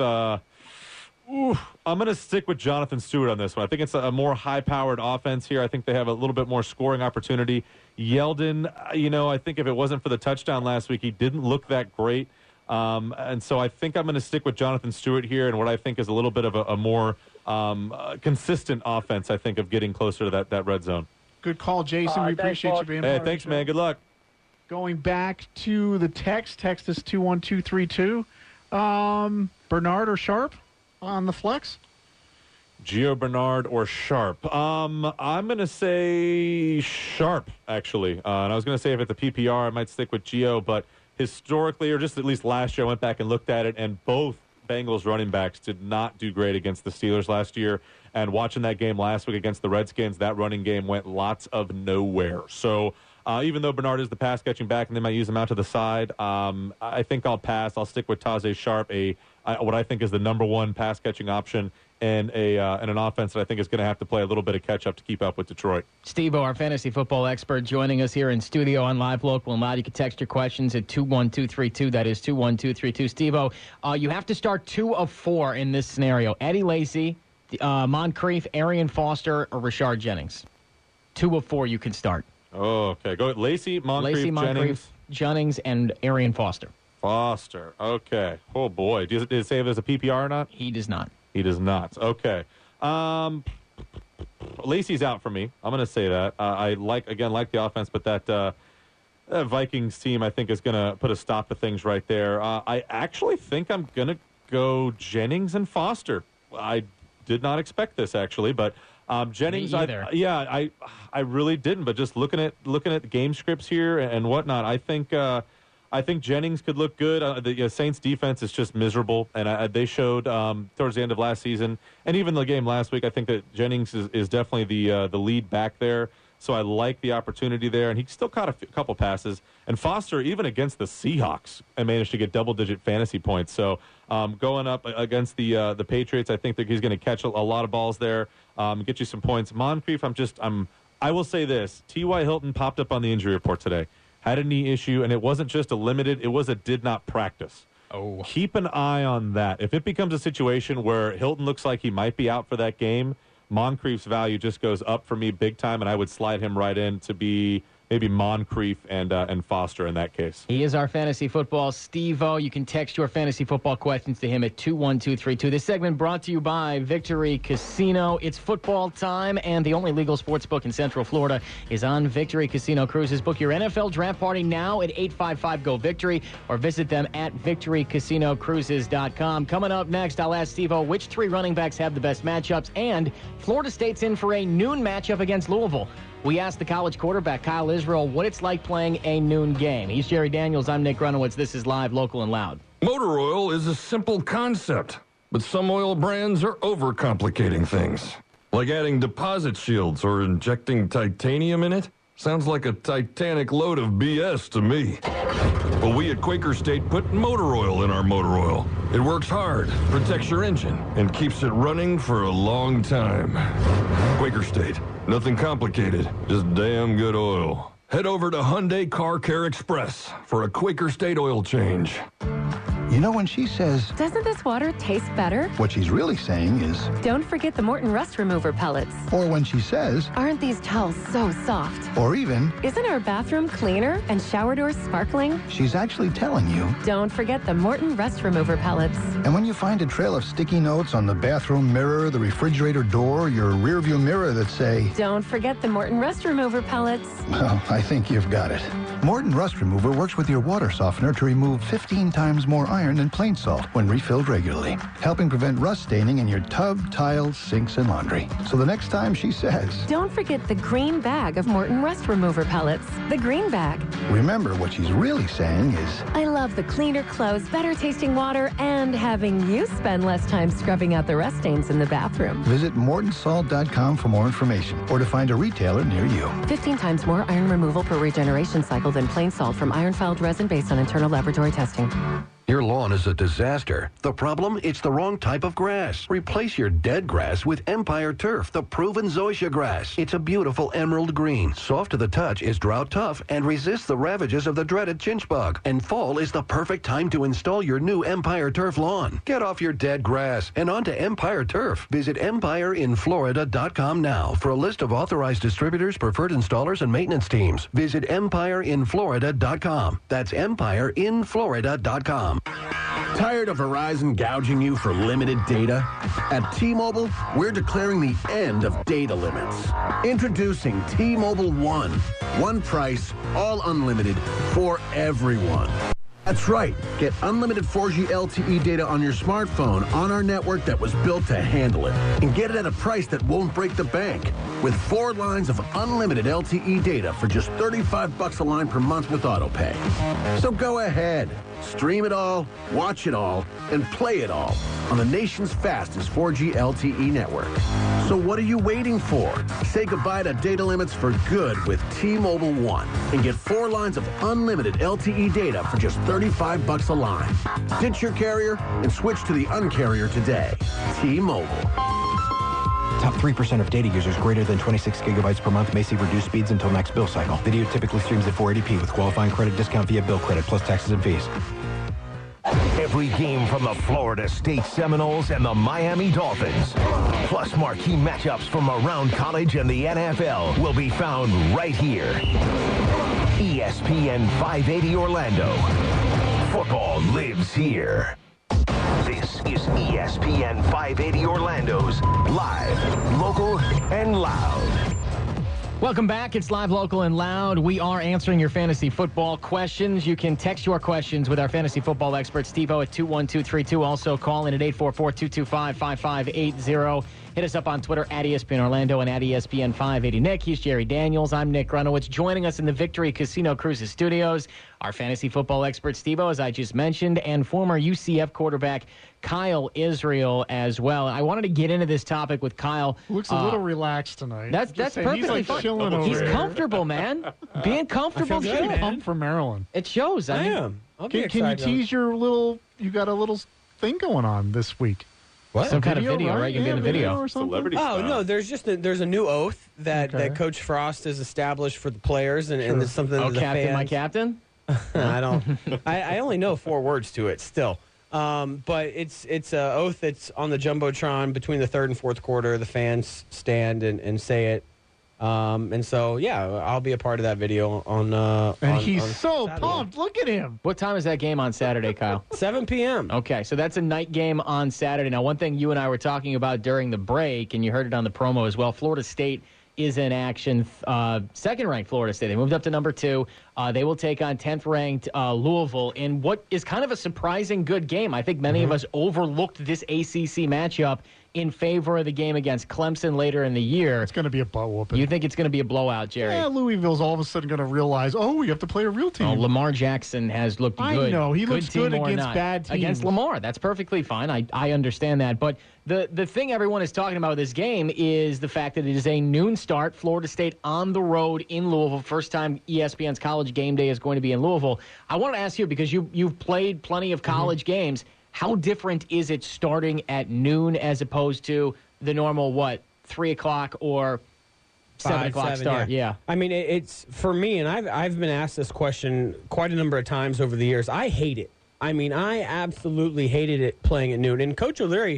G: Jonathan Stewart on this one. I think it's a more high-powered offense here. I think they have a little bit more scoring opportunity. Yeldon, I think if it wasn't for the touchdown last week, he didn't look that great. And so I think I'm going to stick with Jonathan Stewart here and what I think is a little bit of a more consistent offense, I think, of getting closer to that red zone.
E: Good call, Jason. We appreciate you being part of the
G: thanks,
E: show.
G: man. Good luck.
E: Going back to the text is 21232. Bernard or Sharp on the flex?
G: Gio Bernard or Sharp? I'm going to say Sharp, actually. And I was going to say if it's a PPR, I might stick with Gio, but historically, or just at least last year, I went back and looked at it, and both Bengals running backs did not do great against the Steelers last year. And watching that game last week against the Redskins, that running game went lots of nowhere. So even though Bernard is the pass-catching back and they might use him out to the side, I think I'll pass. I'll stick with Tajay Sharp, what I think is the number one pass-catching option in an offense that I think is going to have to play a little bit of catch-up to keep up with Detroit.
D: Steve-O, our fantasy football expert, joining us here in studio on Live, Local, and Loud. You can text your questions at 21232. That is 21232. Steve-O, you have to start 2 of 4 in this scenario. Eddie Lacy, Moncrief, Arian Foster, or Rashard Jennings. 2 of 4 you can start.
G: Oh, okay. Go Lacy, Moncrief,
D: Jennings, and Arian Foster.
G: Foster. Okay. Oh, boy. Did it say if there's a PPR or not?
D: He does not.
G: He does not. Okay. Lacy's out for me. I'm going to say that. I like the offense, but that Vikings team, I think, is going to put a stop to things right there. I actually think I'm going to go Jennings and Foster. I did not expect this, actually, but Jennings,
D: me either.
G: I really didn't. But just looking at the game scripts here and whatnot, I think Jennings could look good. The Saints defense is just miserable, and they showed towards the end of last season, and even the game last week. I think that Jennings is definitely the lead back there. So I like the opportunity there, and he still caught a couple passes. And Foster, even against the Seahawks, managed to get double-digit fantasy points. So going up against the Patriots, I think that he's going to catch a lot of balls there, get you some points. Moncrief, I will say this: T.Y. Hilton popped up on the injury report today, had a knee issue, and it wasn't just a limited; it was a did not practice.
D: Oh,
G: keep an eye on that. If it becomes a situation where Hilton looks like he might be out for that game, Moncrief's value just goes up for me big time, and I would slide him right in to be maybe Moncrief and Foster in that case.
D: He is our fantasy football Steve-O. You can text your fantasy football questions to him at 21232. This segment brought to you by Victory Casino. It's football time, and the only legal sports book in Central Florida is on Victory Casino Cruises. Book your NFL draft party now at 855-GO-VICTORY or visit them at victorycasinocruises.com. Coming up next, I'll ask Steve-O which 3 running backs have the best matchups, and Florida State's in for a noon matchup against Louisville. We asked the college quarterback, Kyle Israel, what it's like playing a noon game. He's Jerry Daniels. I'm Nick Grunowitz. This is Live, Local, and Loud.
Q: Motor oil is a simple concept, but some oil brands are overcomplicating things. Like adding deposit shields or injecting titanium in it. Sounds like a titanic load of BS to me. But we at Quaker State put motor oil in our motor oil. It works hard, protects your engine, and keeps it running for a long time. Quaker State. Nothing complicated, just damn good oil. Head over to Hyundai Car Care Express for a Quaker State oil change.
R: You know, when she says,
S: "Doesn't this water taste better?"
R: what she's really saying is,
S: "Don't forget the Morton Rust Remover pellets."
R: Or when she says,
S: "Aren't these towels so soft?"
R: Or even,
S: "Isn't our bathroom cleaner and shower doors sparkling?"
R: she's actually telling you,
S: "Don't forget the Morton Rust Remover pellets."
R: And when you find a trail of sticky notes on the bathroom mirror, the refrigerator door, your rearview mirror that say,
S: "Don't forget the Morton Rust Remover pellets."
R: Well, I think you've got it. Morton Rust Remover works with your water softener to remove 15 times more iron than plain salt when refilled regularly, helping prevent rust staining in your tub, tiles, sinks, and laundry. So the next time she says,
S: "Don't forget the green bag of Morton Rust Remover pellets." The green bag.
R: Remember, what she's really saying is,
S: "I love the cleaner clothes, better tasting water, and having you spend less time scrubbing out the rust stains in the bathroom."
R: Visit MortonSalt.com for more information or to find a retailer near you.
S: 15 times more iron removal per regeneration cycle than plain salt from iron-filed resin based on internal laboratory testing.
T: Your lawn is a disaster. The problem? It's the wrong type of grass. Replace your dead grass with Empire Turf, the proven zoysia grass. It's a beautiful emerald green, soft to the touch, is drought tough, and resists the ravages of the dreaded chinch bug. And fall is the perfect time to install your new Empire Turf lawn. Get off your dead grass and onto Empire Turf. Visit EmpireInFlorida.com now for a list of authorized distributors, preferred installers, and maintenance teams. Visit EmpireInFlorida.com. That's EmpireInFlorida.com.
U: Tired of Verizon gouging you for limited data? At T-Mobile, we're declaring the end of data limits. Introducing T-Mobile One. One price, all unlimited, for everyone. That's right. Get unlimited 4G LTE data on your smartphone on our network that was built to handle it. And get it at a price that won't break the bank. With 4 lines of unlimited LTE data for just $35 a line per month with AutoPay. So go ahead. Stream it all, watch it all, and play it all on the nation's fastest 4G LTE network. So what are you waiting for? Say goodbye to data limits for good with T-Mobile One and get 4 lines of unlimited LTE data for just $35 a line. Ditch your carrier and switch to the Un-carrier today. T-Mobile.
V: Top 3% of data users greater than 26 gigabytes per month may see reduced speeds until next bill cycle. Video typically streams at 480p with qualifying credit discount via bill credit plus taxes and fees.
A: Every game from the Florida State Seminoles and the Miami Dolphins, plus marquee matchups from around college and the NFL, will be found right here. ESPN 580 Orlando. Football lives here. This is ESPN 580 Orlando's live, local, and loud.
D: Welcome back. It's Live, Local, and Loud. We are answering your fantasy football questions. You can text your questions with our fantasy football expert, Steve-O, at 21232. Also call in at 844-225-5580. Hit us up on Twitter at ESPN Orlando and at ESPN 580 Nick. He's Jerry Daniels. I'm Nick Grunowitz. Joining us in the Victory Casino Cruises studios, our fantasy football expert, Steve-O, as I just mentioned, and former UCF quarterback Kyle Israel as well. I wanted to get into this topic with Kyle.
E: Looks a little relaxed tonight.
D: That's perfectly fine. He's comfortable, man. Being comfortable.
E: I'm pumped from Maryland.
D: It shows.
H: I am.
E: Can you tease your little? You got a little thing going on this week.
D: What? Some kind of video, right? You can be in the video.
E: Or something?
G: Celebrity
H: Oh,
G: style.
H: no, there's a new oath that Coach Frost has established for the players, and it's something that the
D: Captain,
H: fans...
D: my captain?
H: I only know 4 words to it still. But it's an oath that's on the Jumbotron between the third and fourth quarter. The fans stand and say it. And so, yeah, I'll be a part of that video on
E: he's
H: on
E: so
H: Saturday.
E: pumped. Look at him.
D: What time is that game on Saturday, Kyle?
H: 7 p.m.
D: Okay, so that's a night game on Saturday. Now, one thing you and I were talking about during the break, and you heard it on the promo as well, Florida State is in action. Second-ranked Florida State. They moved up to number 2. They will take on 10th-ranked Louisville in what is kind of a surprising good game. I think many of us overlooked this ACC matchup in favor of the game against Clemson later in the year.
E: It's going to be a butt whooping.
D: You think it's going to be a blowout, Jerry?
E: Yeah, Louisville's all of a sudden going to realize, we have to play a real team.
D: Lamar Jackson has looked good.
E: I know. He looks good
D: team or
E: against
D: not.
E: bad teams.
D: Against Lamar. That's perfectly fine. I understand that. But the thing everyone is talking about with this game is the fact that it is a noon start. Florida State on the road in Louisville. First time ESPN's College Game Day is going to be in Louisville. I want to ask you, because you've played plenty of college games, how different is it starting at noon as opposed to the normal, 3 o'clock or 7 o'clock start? Yeah.
H: I mean, it's for me, and I've been asked this question quite a number of times over the years. I hate it. I mean, I absolutely hated it playing at noon. And Coach O'Leary,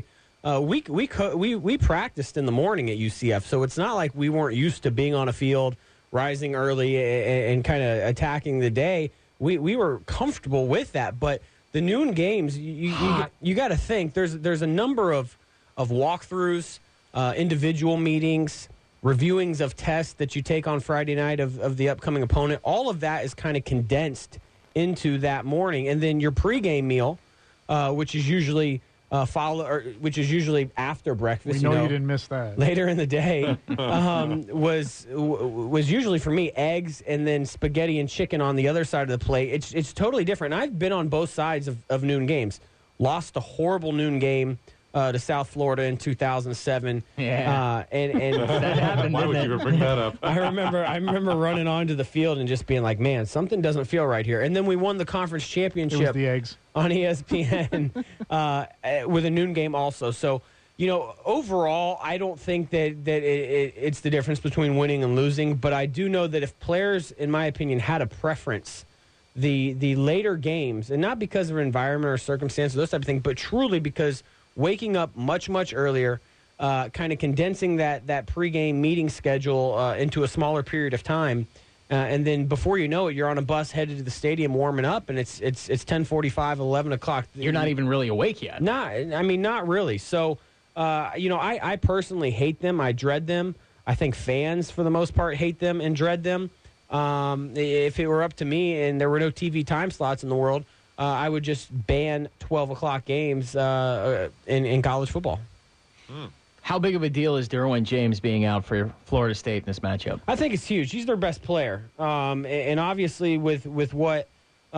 H: we practiced in the morning at UCF, so it's not like we weren't used to being on a field, rising early, and kind of attacking the day. We were comfortable with that, but the noon games, you got to think there's a number of walkthroughs, individual meetings, reviewings of tests that you take on Friday night of the upcoming opponent. All of that is kind of condensed into that morning, and then your pregame meal, which is usually which is usually after breakfast.
E: We know you didn't miss that.
H: Later in the day, was usually for me eggs and then spaghetti and chicken on the other side of the plate. It's totally different. And I've been on both sides of noon games. Lost a horrible noon game to South Florida in 2007.
D: Yeah.
H: And
D: that happened.
G: Why would you even bring that up?
H: I remember running onto the field and just being like, man, something doesn't feel right here. And then we won the conference championship.
E: It was the eggs.
H: On ESPN with a noon game also. So, overall, I don't think that it's the difference between winning and losing. But I do know that if players, in my opinion, had a preference, the later games, and not because of environment or circumstance or those type of things, but truly because waking up much, much earlier, kind of condensing that pregame meeting schedule into a smaller period of time. And then before you know it, you're on a bus headed to the stadium warming up, and it's 10:45, 11 o'clock.
D: You're not even really awake yet.
H: Not really. So, I personally hate them. I dread them. I think fans, for the most part, hate them and dread them. If it were up to me and there were no TV time slots in the world, I would just ban 12 o'clock games in college football.
D: How big of a deal is Derwin James being out for Florida State in this matchup?
H: I think it's huge. He's their best player, and obviously with what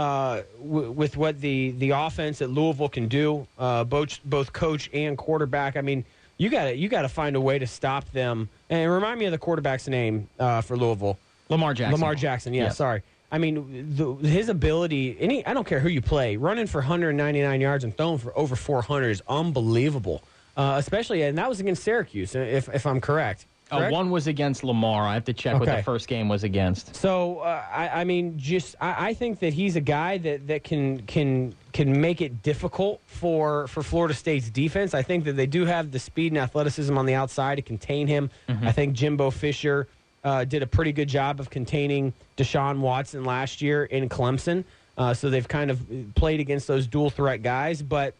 H: the offense at Louisville can do, both coach and quarterback. I mean, you got to find a way to stop them. And remind me of the quarterback's name for Louisville.
D: Lamar Jackson.
H: Lamar Jackson. Yeah, sorry. I mean, his ability, I don't care who you play, running for 199 yards and throwing for over 400 is unbelievable. Especially, and that was against Syracuse, if I'm correct.
D: One was against Lamar. I have to check what the first game was against.
H: So, I think that he's a guy that can make it difficult for Florida State's defense. I think that they do have the speed and athleticism on the outside to contain him. Mm-hmm. I think Jimbo Fisher did a pretty good job of containing Deshaun Watson last year in Clemson. So they've kind of played against those dual threat guys. But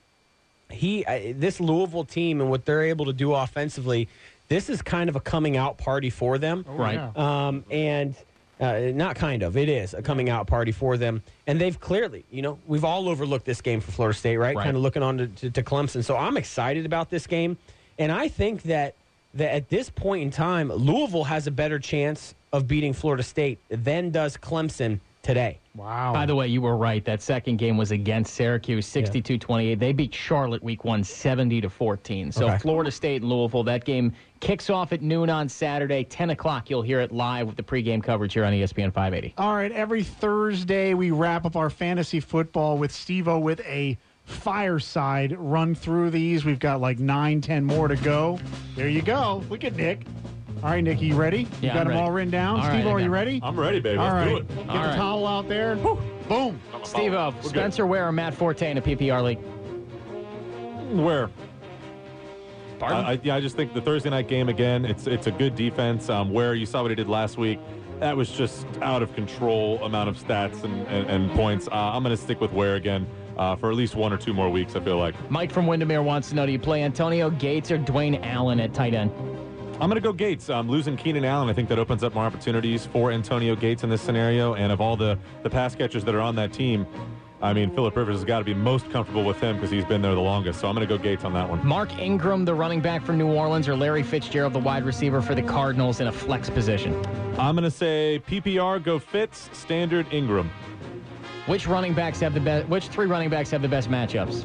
H: this Louisville team and what they're able to do offensively, this is kind of a coming out party for them.
D: Oh, right.
H: Not kind of. It is a coming out party for them. And they've clearly, we've all overlooked this game for Florida State, right? Kind of looking on to Clemson. So I'm excited about this game. And I think that at this point in time, Louisville has a better chance of beating Florida State than does Clemson today.
E: Wow.
D: By the way, you were right. That second game was against Syracuse, 62-28. They beat Charlotte week 1, 70-14. So Florida State and Louisville, that game kicks off at noon on Saturday, 10 o'clock. You'll hear it live with the pregame coverage here on ESPN 580.
E: All right, every Thursday we wrap up our fantasy football with Steve-O with a fireside run through these. We've got like 9-10 more to go. There you go. Look at Nick. All right, Nick, you ready?
D: Yeah,
E: you got them all written down? Steve-O, are you ready?
G: I'm ready, baby.
E: All
G: Let's
E: right.
G: do it.
E: Get the towel out there. Boom.
D: Steve-O, Spencer Ware or Matt Forte in a PPR league?
G: Where?
D: Pardon?
G: I just think the Thursday night game, again, it's a good defense. Where you saw what he did last week, that was just out of control amount of stats and points. I'm going to stick with Ware again for at least 1 or 2 more weeks, I feel like.
D: Mike from Windermere wants to know, do you play Antonio Gates or Dwayne Allen at tight end?
G: I'm going to go Gates. Losing Keenan Allen, I think that opens up more opportunities for Antonio Gates in this scenario. And of all the pass catchers that are on that team, I mean, Phillip Rivers has got to be most comfortable with him because he's been there the longest. So I'm going to go Gates on that one.
D: Mark Ingram, the running back from New Orleans, or Larry Fitzgerald, the wide receiver for the Cardinals in a flex position?
G: I'm going to say PPR, go Fitz, standard Ingram.
D: Which 3 running backs have the best matchups?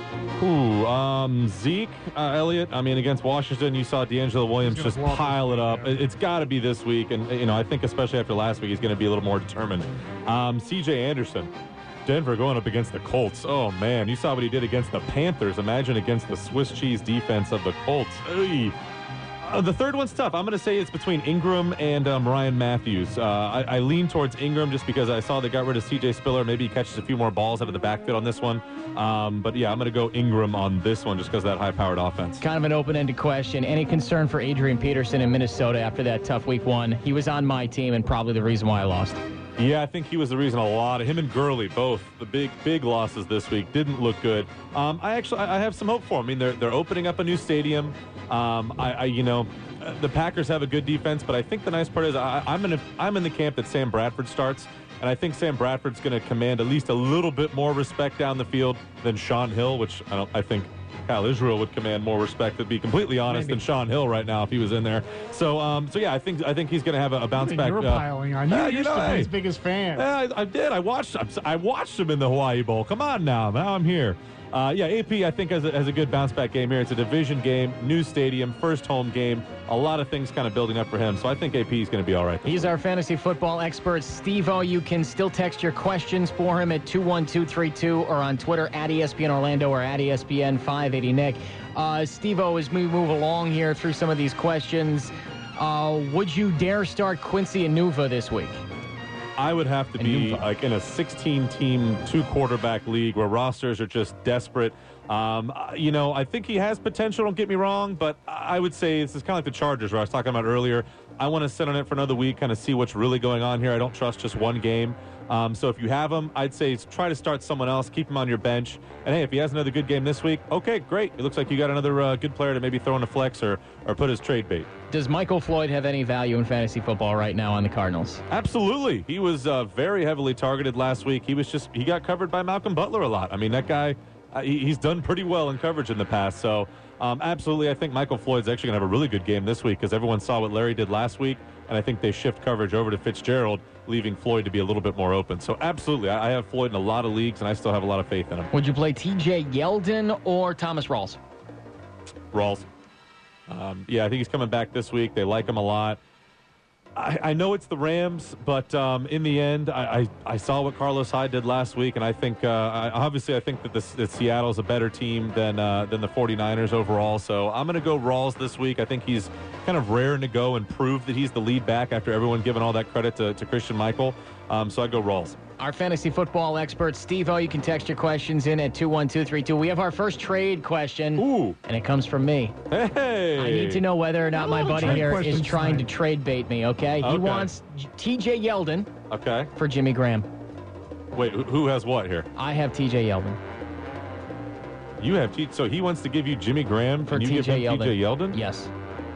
G: Zeke, Elliott. I mean, against Washington, you saw D'Angelo Williams just pile it up. It's got to be this week. And, I think especially after last week, he's going to be a little more determined. C.J. Anderson, Denver going up against the Colts. Oh, man. You saw what he did against the Panthers. Imagine against the Swiss cheese defense of the Colts. The third one's tough. I'm going to say it's between Ingram and Ryan Matthews. I lean towards Ingram just because I saw they got rid of C.J. Spiller. Maybe he catches a few more balls out of the backfield on this one. But, yeah, I'm going to go Ingram on this one just because of that high-powered offense.
D: Kind of an open-ended question. Any concern for Adrian Peterson in Minnesota after that tough week 1? He was on my team and probably the reason why I lost.
G: Yeah, I think he was the reason a lot of him and Gurley, both the big losses this week, didn't look good. I have some hope for him. I mean, they're opening up a new stadium. The Packers have a good defense, but I think the nice part is I'm in the camp that Sam Bradford starts, and I think Sam Bradford's going to command at least a little bit more respect down the field than Sean Hill, which I think Kyle Israel would command more respect, to be completely honest, than Sean Hill right now if he was in there. So yeah, I think he's going to have a bounce back.
E: You're piling on. You used to be his biggest fan.
G: Yeah, I did. I watched him in the Hawaii Bowl. Come on now. Now I'm here. AP, I think, has a good bounce-back game here. It's a division game, new stadium, first home game. A lot of things kind of building up for him. So I think AP is going to be all right.
D: He's our fantasy football expert, Steve-O. You can still text your questions for him at 21232 or on Twitter at ESPN Orlando or at ESPN 580Nick. Steve-O, as we move along here through some of these questions, would you dare start Quincy Enunwa this week?
G: I would have to be like in a 16-team, 2-quarterback league where rosters are just desperate. I think he has potential, don't get me wrong, but I would say this is kind of like the Chargers where I was talking about earlier. I want to sit on it for another week, kind of see what's really going on here. I don't trust just one game. So if you have him, I'd say try to start someone else, keep him on your bench. And, hey, if he has another good game this week, okay, great. It looks like you got another good player to maybe throw in a flex or put his trade bait.
D: Does Michael Floyd have any value in fantasy football right now on the Cardinals?
G: Absolutely. He was very heavily targeted last week. He got covered by Malcolm Butler a lot. I mean, that guy, he's done pretty well in coverage in the past. So, absolutely, I think Michael Floyd's actually going to have a really good game this week because everyone saw what Larry did last week, and I think they shift coverage over to Fitzgerald, leaving Floyd to be a little bit more open. So, absolutely, I have Floyd in a lot of leagues, and I still have a lot of faith in him.
D: Would you play TJ Yeldon or Thomas Rawls?
G: Rawls. I think he's coming back this week. They like him a lot. I know it's the Rams, but in the end, I saw what Carlos Hyde did last week, and I think obviously I think that Seattle's a better team than the 49ers overall. So I'm going to go Rawls this week. I think he's kind of raring to go and prove that he's the lead back after everyone giving all that credit to Christian Michael. So I'd go Rawls.
D: Our fantasy football expert, Steve-O. You can text your questions in at 21232. We have our first trade question.
G: Ooh.
D: And it comes from me.
G: Hey.
D: I need to know whether or not my buddy here is trying to trade bait me, okay? He wants TJ Yeldon for Jimmy Graham.
G: Wait, who has what here?
D: I have TJ Yeldon.
G: You have so he wants to give you Jimmy Graham
D: for
G: TJ Yeldon?
D: Yes.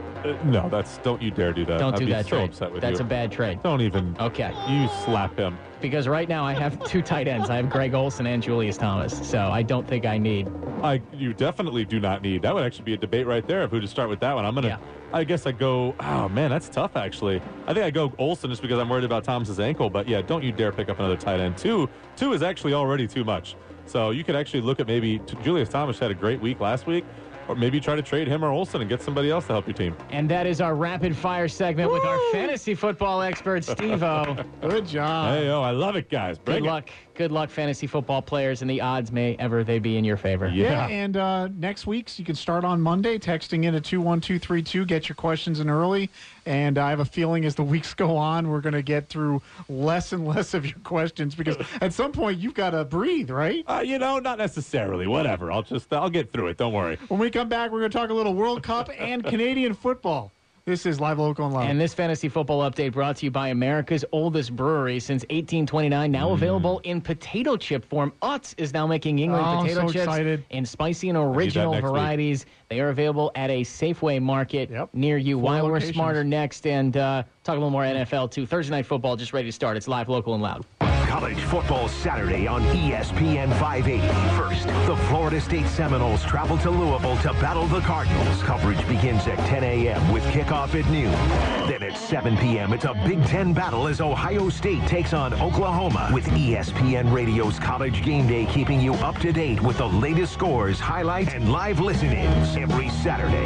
G: No, don't you dare do that.
D: Don't do that trade.
G: I'd be so upset with
D: That's
G: you.
D: a bad trade.
G: Don't even.
D: Okay.
G: You slap him.
D: Because right now I have two tight ends. I have Greg Olsen and Julius Thomas. So I don't think I need.
G: You definitely do not need. That would actually be a debate right there of who to start with that one. I guess I go. Oh man, that's tough actually. I think I go Olsen just because I'm worried about Thomas's ankle. But yeah, don't you dare pick up another tight end. Two is actually already too much. So you could actually look at maybe Julius Thomas had a great week last week. Or maybe try to trade him or Olsen and get somebody else to help your team.
D: And that is our rapid fire segment with our fantasy football expert, Steve-O.
E: Good job.
G: Hey, I love it, guys. Bring it.
D: Good luck, fantasy football players, and the odds may ever they be in your favor.
E: Yeah, and next week's you can start on Monday, texting in at 21232. Get your questions in early. And I have a feeling as the weeks go on, we're going to get through less and less of your questions because at some point you've got to breathe, right?
G: Not necessarily. Whatever. I'll get through it. Don't worry.
E: When we come back, we're going to talk a little World Cup and Canadian football. This is Live Local and Loud.
D: And this fantasy football update brought to you by America's oldest brewery since 1829, now available in potato chip form. Utz is now making Yingling potato chips in spicy and original varieties. They are available at a Safeway market near you. Why we're smarter next, and talk a little more NFL too. Thursday Night Football just ready to start. It's Live Local and Loud.
A: College football Saturday on ESPN 580. First, the Florida State Seminoles travel to Louisville to battle the Cardinals. Coverage begins at 10 a.m. with kickoff at noon. Then at 7 p.m., it's a Big Ten battle as Ohio State takes on Oklahoma. With ESPN Radio's College Game Day keeping you up to date with the latest scores, highlights, and live listen-ins every Saturday.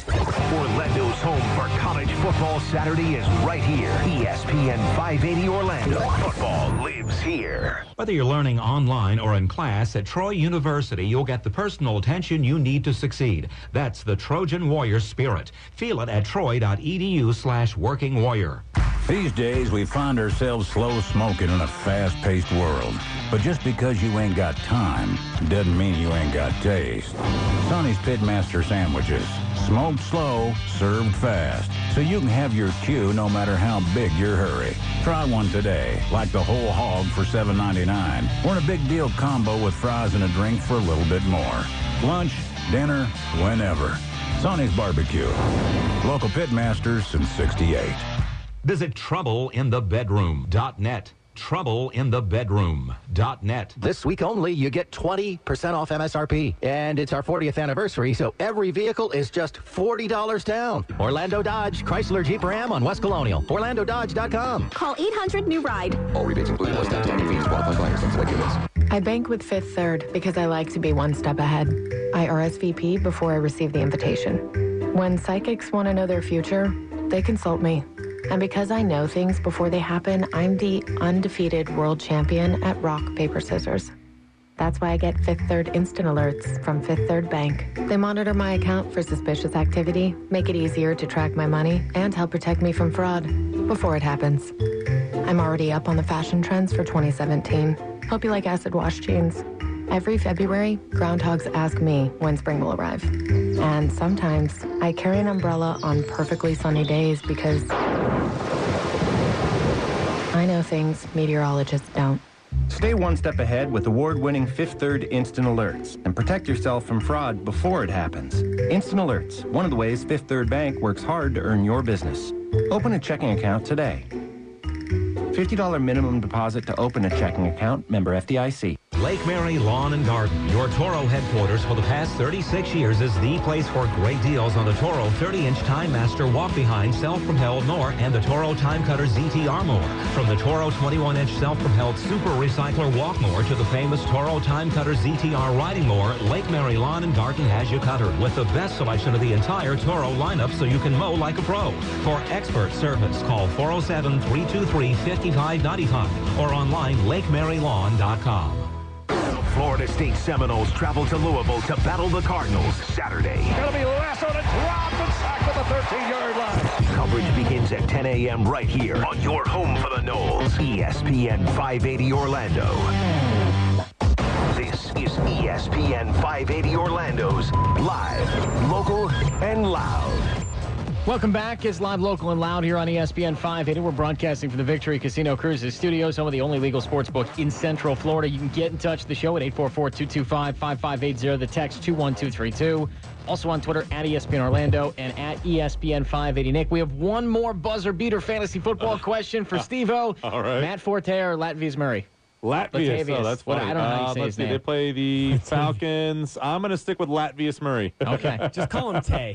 A: Orlando's home for college football Saturday is right here. ESPN 580 Orlando. Football lives here.
C: Whether you're learning online or in class at Troy University, you'll get the personal attention you need to succeed. That's the Trojan Warrior spirit. Feel it at troy.edu/working warrior.
F: These days, we find ourselves slow smoking in a fast-paced world. But just because you ain't got time doesn't mean you ain't got taste. Sonny's Pitmaster Sandwiches. Smoked slow, served fast. So you can have your cue no matter how big your hurry. Try one today, like the whole hog for $7.99. Or in a big deal combo with fries and a drink for a little bit more. Lunch, dinner, whenever. Sonny's Barbecue. Local Pitmasters since '68.
C: Visit troubleinthebedroom.net. troubleinthebedroom.net.
L: This week only, you get 20% off MSRP. And it's our 40th anniversary, so every vehicle is just $40 down. Orlando Dodge, Chrysler Jeep Ram on West Colonial. OrlandoDodge.com.
B: Call 800-NEW-RIDE.
N: All rebates including less than timing fees. Qualify buyers on select units.
J: I bank with Fifth Third because I like to be one step ahead. I RSVP before I receive the invitation. When psychics want to know their future, they consult me. And because I know things before they happen, I'm the undefeated world champion at rock, paper, scissors. That's why I get Fifth Third instant alerts from Fifth Third Bank. They monitor my account for suspicious activity, make it easier to track my money, and help protect me from fraud before it happens. I'm already up on the fashion trends for 2017. Hope you like acid wash jeans. Every February, groundhogs ask me when spring will arrive. And sometimes I carry an umbrella on perfectly sunny days because I know things meteorologists don't.
W: Stay one step ahead with award-winning Fifth Third Instant Alerts and protect yourself from fraud before it happens. Instant Alerts, one of the ways Fifth Third Bank works hard to earn your business. Open a checking account today. $50 minimum deposit to open a checking account. Member FDIC.
C: Lake Mary Lawn and Garden, your Toro headquarters for the past 36 years, is the place for great deals on the Toro 30-inch Time Master walk-behind self-propelled mower and the Toro Time Cutter ZTR mower. From the Toro 21-inch self-propelled Super Recycler walk mower to the famous Toro Time Cutter ZTR riding mower, Lake Mary Lawn and Garden has you covered with the best selection of the entire Toro lineup so you can mow like a pro. For expert service, call 407-323-5595 or online LakeMaryLawn.com.
A: Florida State Seminoles travel to Louisville to battle the Cardinals Saturday.
I: Gonna be lassoed and dropped and sacked at the 13-yard line.
A: Coverage begins at 10 a.m. right here on your home for the Noles, ESPN 580 Orlando. This is ESPN 580 Orlando's live, local, and loud.
D: Welcome back. It's live, local, and loud here on ESPN 580. We're broadcasting from the Victory Casino Cruises Studios, home of the only legal sports book in Central Florida. You can get in touch with the show at 844-225-5580. The text 21232. Also on Twitter at ESPN Orlando and at ESPN 580. Nick, we have one more buzzer beater fantasy football question for Steve-O.
G: All right.
D: Matt Forte or Latvius Murray?
G: Latvius. Oh, that's funny.
D: I don't know how you say his name.
G: They play the Falcons. I'm going to stick with Latvius Murray.
D: Okay.
H: Just call him Tay.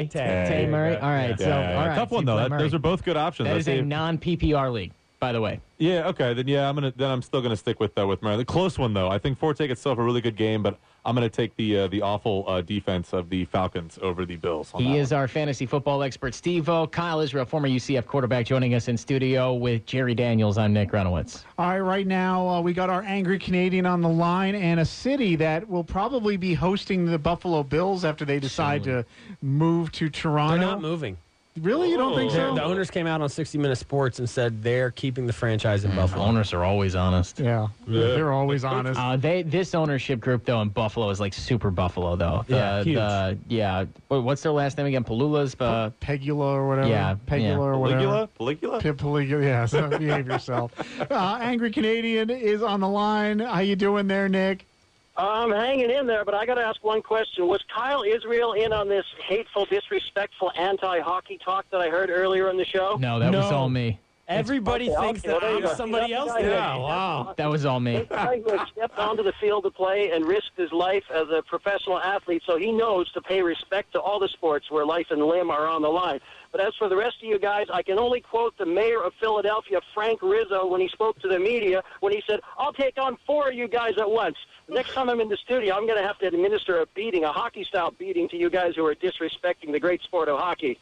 D: Tay Murray? All right.
G: Yeah.
D: So, all right.
G: Tough one, though. Those are both good options.
D: That is a non-PPR league, by the way.
G: Yeah, okay. Then I'm still going to stick with Murray. The close one, though. I think Forte gets himself a really good game, but I'm going to take the awful defense of the Falcons over the Bills.
D: He is our fantasy football expert, Steve-O. Kyle Israel, former UCF quarterback, joining us in studio with Jerry Daniels. I'm Nick Grunowitz.
E: All right, right now we got our angry Canadian on the line and a city that will probably be hosting the Buffalo Bills after they decide to move to Toronto.
H: They're not moving.
E: Really? You don't think so?
H: The owners came out on 60 Minutes Sports and said they're keeping the franchise in Buffalo.
D: Owners are always honest.
E: Yeah. They're always honest.
D: This ownership group, though, in Buffalo is like super Buffalo, though.
H: Huge.
D: What's their last name again? Palula's?
E: Pegula or whatever.
D: Yeah.
E: Pegula or whatever.
G: Peligula?
E: Peligula, yeah. So behave yourself. Angry Canadian is on the line. How you doing there, Nick?
X: I'm hanging in there, but I got to ask one question. Was Kyle Israel in on this hateful, disrespectful, anti-hockey talk that I heard earlier in the show?
D: No, that was all me.
H: Everybody thinks that I'm somebody else.
D: Yeah, wow. That was all me.
X: This guy who had stepped onto the field to play and risked his life as a professional athlete, so he knows to pay respect to all the sports where life and limb are on the line. But as for the rest of you guys, I can only quote the mayor of Philadelphia, Frank Rizzo, when he spoke to the media, when he said, "I'll take on 4 of you guys at once." The next time I'm in the studio, I'm going to have to administer a beating, a hockey-style beating to you guys who are disrespecting the great sport of hockey.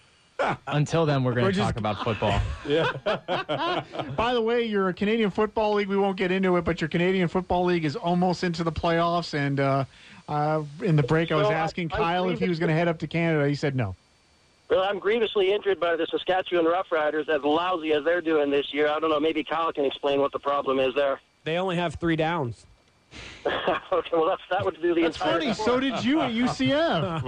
D: Until then, we're going to talk about football.
G: Yeah.
E: By the way, your Canadian Football League, we won't get into it, but your Canadian Football League is almost into the playoffs. And in the break, I was asking Kyle if he was going to head up to Canada. He said no.
X: Well, I'm grievously injured by the Saskatchewan Roughriders, as lousy as they're doing this year. I don't know. Maybe Kyle can explain what the problem is there.
H: They only have 3 downs.
X: Okay, well, that would do the
E: That's
X: entire
E: funny.
X: sport.
E: So did you at UCF.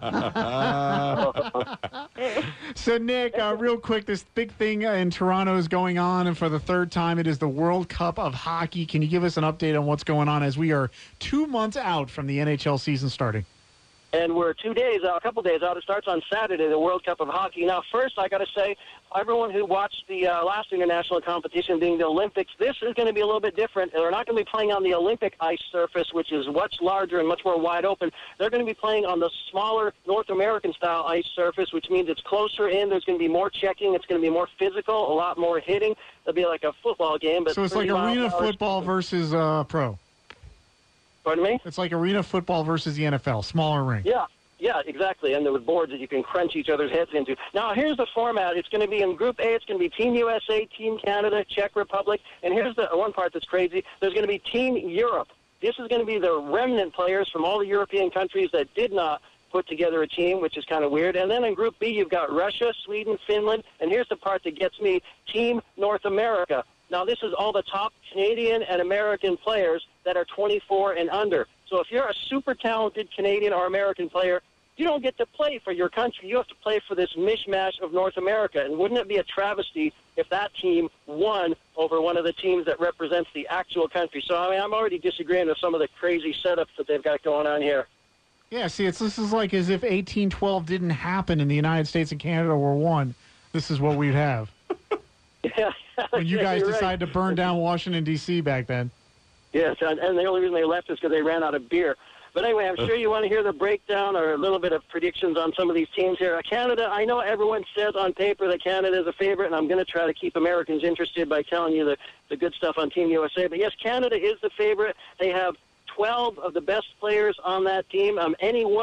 E: So, Nick, real quick, this big thing in Toronto is going on, and for the third time, it is the World Cup of Hockey. Can you give us an update on what's going on as we are 2 months out from the NHL season starting?
X: And we're a couple days out. It starts on Saturday, the World Cup of Hockey. Now, first, I got to say, everyone who watched the last international competition being the Olympics, this is going to be a little bit different. They're not going to be playing on the Olympic ice surface, which is much larger and much more wide open. They're going to be playing on the smaller North American-style ice surface, which means it's closer in. There's going to be more checking. It's going to be more physical, a lot more hitting. It'll be like a football game. But
E: so it's like arena football versus pro.
X: Pardon me?
E: It's like arena football versus the NFL, smaller rink.
X: Yeah, exactly. And there were boards that you can crunch each other's heads into. Now, here's the format. It's going to be in Group A. It's going to be Team USA, Team Canada, Czech Republic. And here's the one part that's crazy. There's going to be Team Europe. This is going to be the remnant players from all the European countries that did not put together a team, which is kind of weird. And then in Group B, you've got Russia, Sweden, Finland. And here's the part that gets me, Team North America. Now, this is all the top Canadian and American players that are 24 and under. So if you're a super talented Canadian or American player, you don't get to play for your country. You have to play for this mishmash of North America. And wouldn't it be a travesty if that team won over one of the teams that represents the actual country? So, I mean, I'm already disagreeing with some of the crazy setups that they've got going on here.
E: Yeah, see, this is like as if 1812 didn't happen and the United States and Canada were one. This is what we'd have.
X: Yeah.
E: When you guys
X: You're
E: decided to burn down Washington, D.C. back then.
X: Yes, and the only reason they left is because they ran out of beer. But anyway, I'm sure you want to hear the breakdown or a little bit of predictions on some of these teams here. Canada, I know everyone says on paper that Canada is a favorite, and I'm going to try to keep Americans interested by telling you the good stuff on Team USA. But yes, Canada is the favorite. They have 12 of the best players on that team. Any one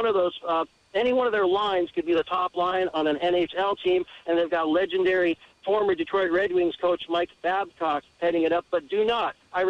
X: of their lines could be the top line on an NHL team, and they've got legendary former Detroit Red Wings coach Mike Babcock heading it up. But do not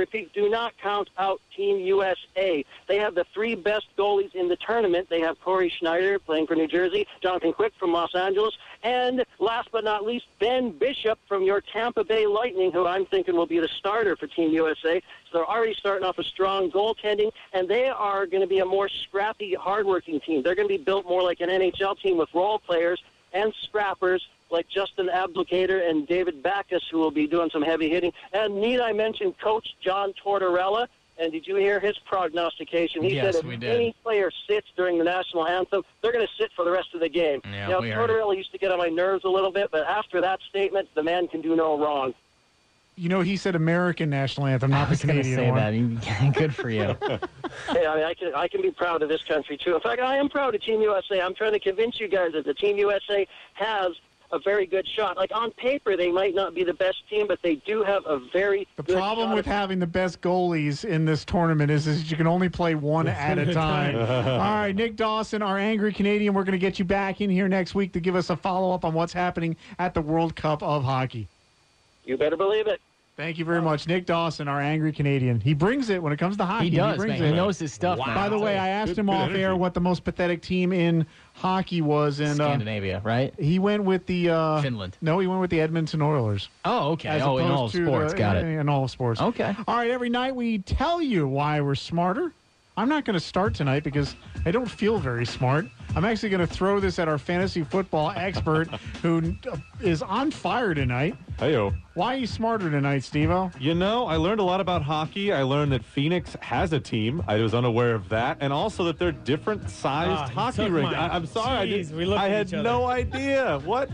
X: count out Team USA. They have the three best goalies in the tournament. They have Corey Schneider playing for New Jersey, Jonathan Quick from Los Angeles, and last but not least, Ben Bishop from your Tampa Bay Lightning, who I'm thinking will be the starter for Team USA. So they're already starting off a strong goaltending, and they are going to be a more scrappy, hardworking team. They're going to be built more like an NHL team with role players and scrappers like Justin Abdelkader and David Backus, who will be doing some heavy hitting. And need I mention Coach John Tortorella? And did you hear his prognostication? He said if any player sits during the national anthem, they're going to sit for the rest of the game.
D: Yeah,
X: now, Tortorella used to get on my nerves a little bit, but after that statement, the man can do no wrong.
E: You know, he said American national anthem, not the Canadian one.
D: I was going to say that. Good for you.
X: Hey, I mean, I can be proud of this country, too. In fact, I am proud of Team USA. I'm trying to convince you guys that the Team USA has a very good shot. Like, on paper, they might not be the best team, but they do have a very
E: The
X: good
E: problem
X: shot
E: with having the best goalies in this tournament is you can only play one at a time. All right, Nick Dawson, our angry Canadian, we're going to get you back in here next week to give us a follow-up on what's happening at the World Cup of Hockey.
X: You better believe it.
E: Thank you very much. Nick Dawson, our angry Canadian. He brings it when it comes to hockey.
D: He does,
E: brings
D: man.
E: it.
D: He knows his stuff.
E: Wow. By the way, I asked him off air what the most pathetic team in hockey was. And
D: Scandinavia, right?
E: He went with the...
D: Finland.
E: No, he went with the Edmonton Oilers.
D: Oh, okay.
E: As
D: In all
E: opposed to
D: sports. Got it.
E: In all sports.
D: Okay.
E: All right, every night we tell you why we're smarter. I'm not going to start tonight because I don't feel very smart. I'm actually going to throw this at our fantasy football expert who is on fire tonight.
G: Hey-o.
E: Why are you smarter tonight, Steve-O?
G: You know, I learned a lot about hockey. I learned that Phoenix has a team. I was unaware of that. And also that they're different-sized hockey rinks. I'm sorry. I had no idea. What?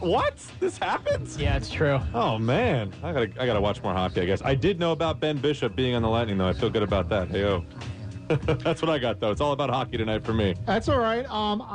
G: This happens?
D: Yeah, it's true.
G: Oh, man. I gotta watch more hockey, I guess. I did know about Ben Bishop being on the Lightning, though. I feel good about that. Hey-o. That's what I got, though. It's all about hockey tonight for me.
E: That's all right.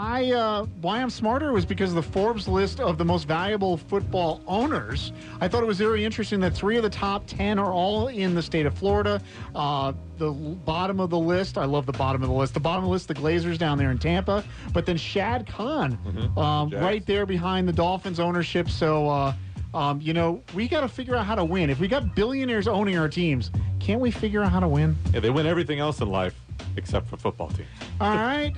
E: Why I'm smarter was because of the Forbes list of the most valuable football owners. I thought it was very interesting that 3 of the top 10 are all in the state of Florida. The bottom of the list, I love the bottom of the list. The bottom of the list, the Glazers down there in Tampa. But then Shad Khan, right there behind the Dolphins ownership. So, you know, we got to figure out how to win. If we got billionaires owning our teams, can't we figure out how to win?
G: Yeah, they win everything else in life except for football teams.
E: All right.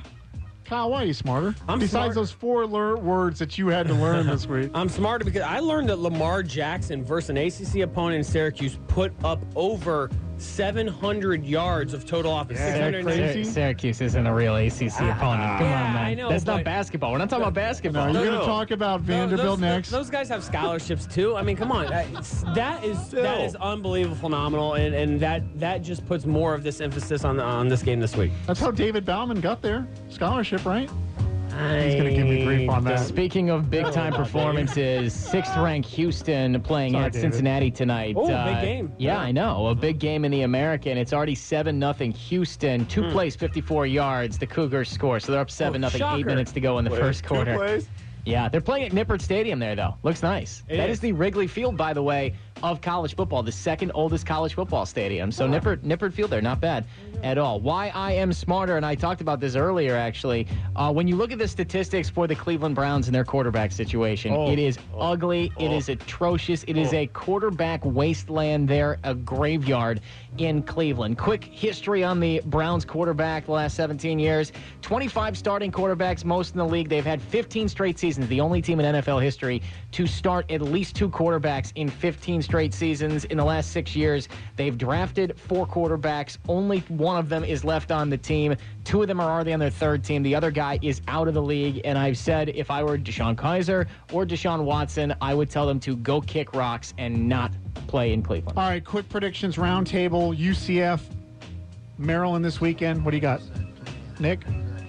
E: Kyle, why are you smarter? Besides those 4 words that you had to learn this week.
H: I'm smarter because I learned that Lamar Jackson versus an ACC opponent in Syracuse put up over 700 yards of total offense. 690.
D: Syracuse isn't a real ACC opponent. Come on, man.
H: I know,
D: That's
H: but-
D: not basketball. We're not talking about basketball.
E: You're going to talk about Vanderbilt next.
H: Those guys have scholarships too. I mean, come on, that is unbelievable, phenomenal, and that just puts more of this emphasis on this game this week.
E: That's how David Bauman got there. Scholarship, right? He's going to give me grief on that.
D: Speaking of big-time performances, 6th-ranked Houston playing at
E: David.
D: Cincinnati tonight.
H: Oh, big game.
D: Yeah, I know. A big game in the American. It's already 7-0 Houston. 2 plays, 54 yards. The Cougars score, so they're up 7-0. 8
H: shocker.
D: minutes to go in the first quarter.
G: 2 plays?
D: Yeah, they're playing at Nippert Stadium there, though. Looks nice. That is the Wrigley Field, by the way, of college football, the second oldest college football stadium. So Nippert Field there, not bad at all. Why I am smarter, and I talked about this earlier, actually. When you look at the statistics for the Cleveland Browns and their quarterback situation, it is ugly. It is atrocious. It is a quarterback wasteland there, a graveyard in Cleveland. Quick history on the Browns quarterback the last 17 years. 25 starting quarterbacks, most in the league. They've had 15 straight seasons, the only team in NFL history to start at least 2 quarterbacks in 15 straight seasons. In the last 6 years, they've drafted 4 quarterbacks. Only one of them is left on the team. 2 of them are already on their 3rd team. The other guy is out of the league. And I've said if I were Deshaun Kaiser or Deshaun Watson, I would tell them to go kick rocks and not play in Cleveland.
E: All right, quick predictions, roundtable, UCF, Maryland this weekend. What do you got, Nick?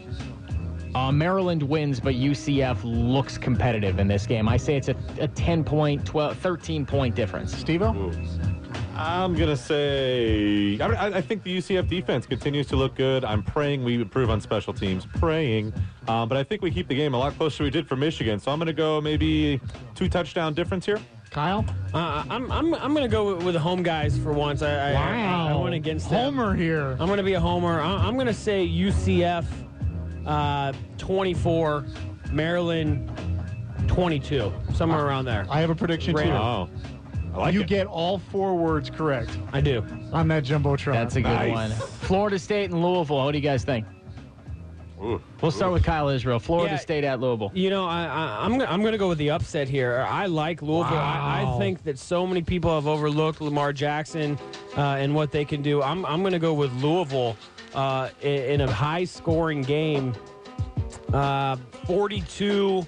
D: Maryland wins, but UCF looks competitive in this game. I say it's a 10-point, 13-point difference.
E: Steve-O?
G: I'm going to say, I think the UCF defense continues to look good. I'm praying we improve on special teams. Praying. But I think we keep the game a lot closer than we did for Michigan. So I'm going to go maybe 2 touchdown difference here.
E: Kyle?
H: I'm going to go with the home guys for once. I went against them.
E: Homer here.
H: I'm going to be a homer. I'm going to say UCF 24, Maryland 22, somewhere around there.
E: I have a prediction, too.
G: Oh, I like
E: You
G: it.
E: get all 4 words correct
H: I do.
E: on that Jumbotron.
D: That's a good one. Florida State and Louisville. What do you guys think? We'll start with Kyle Israel. Florida State at Louisville.
H: You know, I'm going to go with the upset here. I like Louisville. I think that so many people have overlooked Lamar Jackson and what they can do. I'm going to go with Louisville in a high-scoring game, 42-38,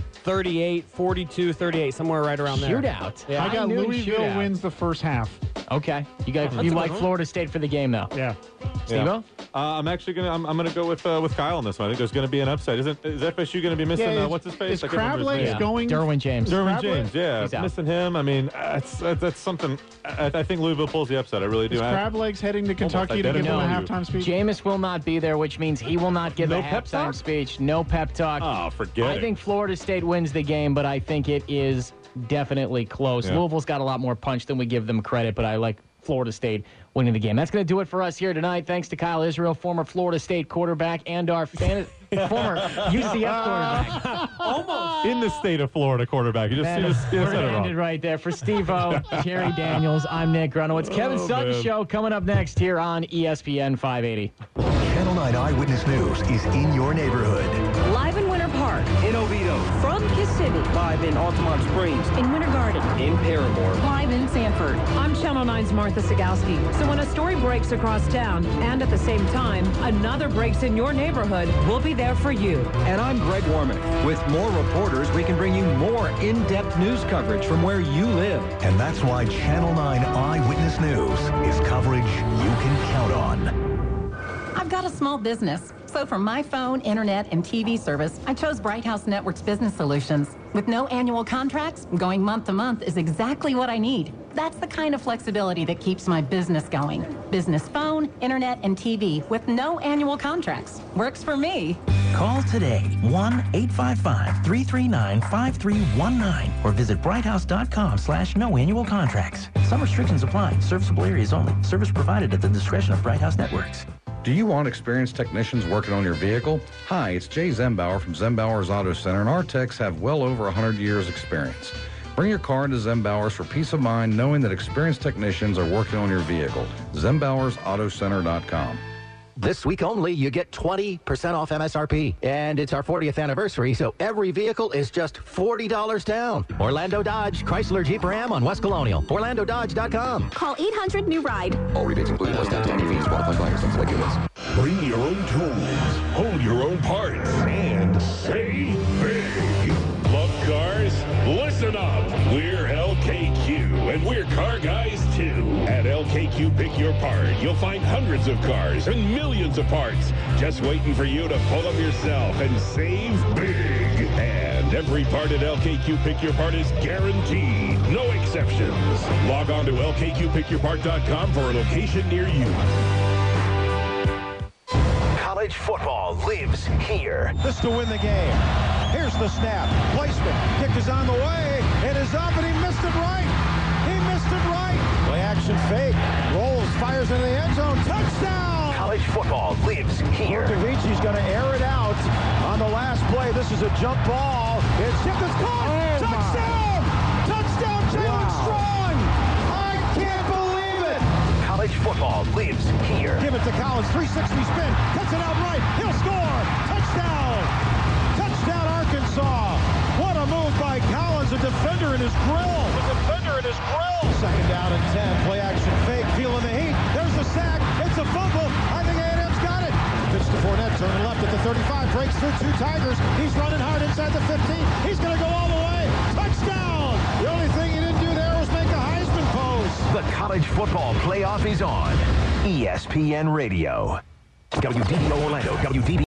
H: 42-38, somewhere right around there.
D: Shootout.
H: Yeah.
E: I got
D: knew
E: Louisville
D: shootout.
E: wins the first half.
D: Okay. You
H: a
D: like
H: good one.
D: Florida State for the game, though?
E: Yeah.
D: Steve-O?
G: I'm actually gonna go with Kyle on this one. I think there's gonna be an upside. Is FSU gonna be missing what's his face?
E: Is
G: I can't remember his
E: Crab Legs
G: name.
E: going?
D: Derwin James.
G: Derwin James, yeah,
D: He's out.
G: missing him. I mean, that's something. I think Louisville pulls the upset. I really do.
E: Is Crab Legs heading to Kentucky to give them a halftime speech?
D: Jameis will not be there, which means he will not give
G: No
D: a
G: pep
D: halftime
G: talk?
D: speech. No pep talk.
G: Oh, forget
D: I
G: it.
D: think Florida State wins the game, but I think it is definitely close.
G: Yeah.
D: Louisville's got a lot more punch than we give them credit, but I like Florida State winning the game. That's going to do it for us here tonight. Thanks to Kyle Israel, former Florida State quarterback, and our former UCF quarterback.
H: Almost.
G: In the state of Florida quarterback. You just
D: Man,
G: said
D: we're
G: it
D: going to end
G: wrong.
D: it right there. For Steve-O, Jerry Daniels, I'm Nick Grunowitz. Kevin Sutton
G: man.
D: Show coming up next here on ESPN 580.
A: Channel 9 Eyewitness News is in your neighborhood.
B: Live in Winter Park.
K: In Oviedo.
B: From Kissimmee.
K: Live in Altamont Springs.
B: In Winter Garden.
K: In Paramore.
B: Live in Sanford. I'm Channel 9's Martha Sagowski. So when a story breaks across town, and at the same time, another breaks in your neighborhood, we'll be there for you.
K: And I'm Greg Warman. With more reporters, we can bring you more in-depth news coverage from where you live.
A: And that's why Channel 9 Eyewitness News is coverage you can count on.
M: I've got a small business, so for my phone, internet, and TV service, I chose Bright House Networks Business Solutions. With no annual contracts, going month to month is exactly what I need. That's the kind of flexibility that keeps my business going. Business phone, internet, and TV with no annual contracts. Works for me.
O: Call today, 1-855-339-5319, or visit brighthouse.com/no annual contracts. Some restrictions apply. Serviceable areas only. Service provided at the discretion of Bright House Networks.
Y: Do you want experienced technicians working on your vehicle? Hi, it's Jay Zembauer from Zembauer's Auto Center, and our techs have well over 100 years experience. Bring your car into Zembauer's for peace of mind knowing that experienced technicians are working on your vehicle. ZembauersAutoCenter.com.
L: This week only, you get 20% off MSRP. And it's our 40th anniversary, so every vehicle is just $40 down. Orlando Dodge, Chrysler Jeep Ram on West Colonial. OrlandoDodge.com.
P: Call 800-NEW-RIDE.
N: All rebates including less than 10 fees. Qualifying buyers and select units.
I: Bring your own tools, hold your own parts, and save big. Love cars? Listen up. We're LKQ, and we're car guys too. At LKQ Pick Your Part, you'll find hundreds of cars and millions of parts just waiting for you to pull them yourself and save big. And every part at LKQ Pick Your Part is guaranteed. No exceptions. Log on to LKQPickYourPart.com for a location near you.
A: College football lives here.
Q: This to win the game. Here's the snap. Placement. Kick is on the way. It is up, and he missed it right. He missed it right. Play action fake. Rolls. Fires into the end zone. Touchdown.
A: College football lives here.
Q: Ortavici's going to air it out on the last play. This is a jump ball. It's tipped. It's caught. Touchdown. Touchdown, Jalen Strong. I can't believe it.
A: College football lives here.
Q: Give it to Collins. 360 spin. Cuts it out right. He'll score. Touchdown. Touchdown, Arkansas. What a move by Collins. A defender in his grill. Second down and 10. Play action fake. Feeling the heat. There's the sack. It's a fumble. I think A&M's got it. Pitch to Fournette. Turning left at the 35. Breaks through two Tigers. He's running hard inside the 15. He's going to go all the way. Touchdown. The only thing he didn't do there was make a Heisman pose.
A: The college football playoff is on ESPN Radio. WDBO Orlando, WDB.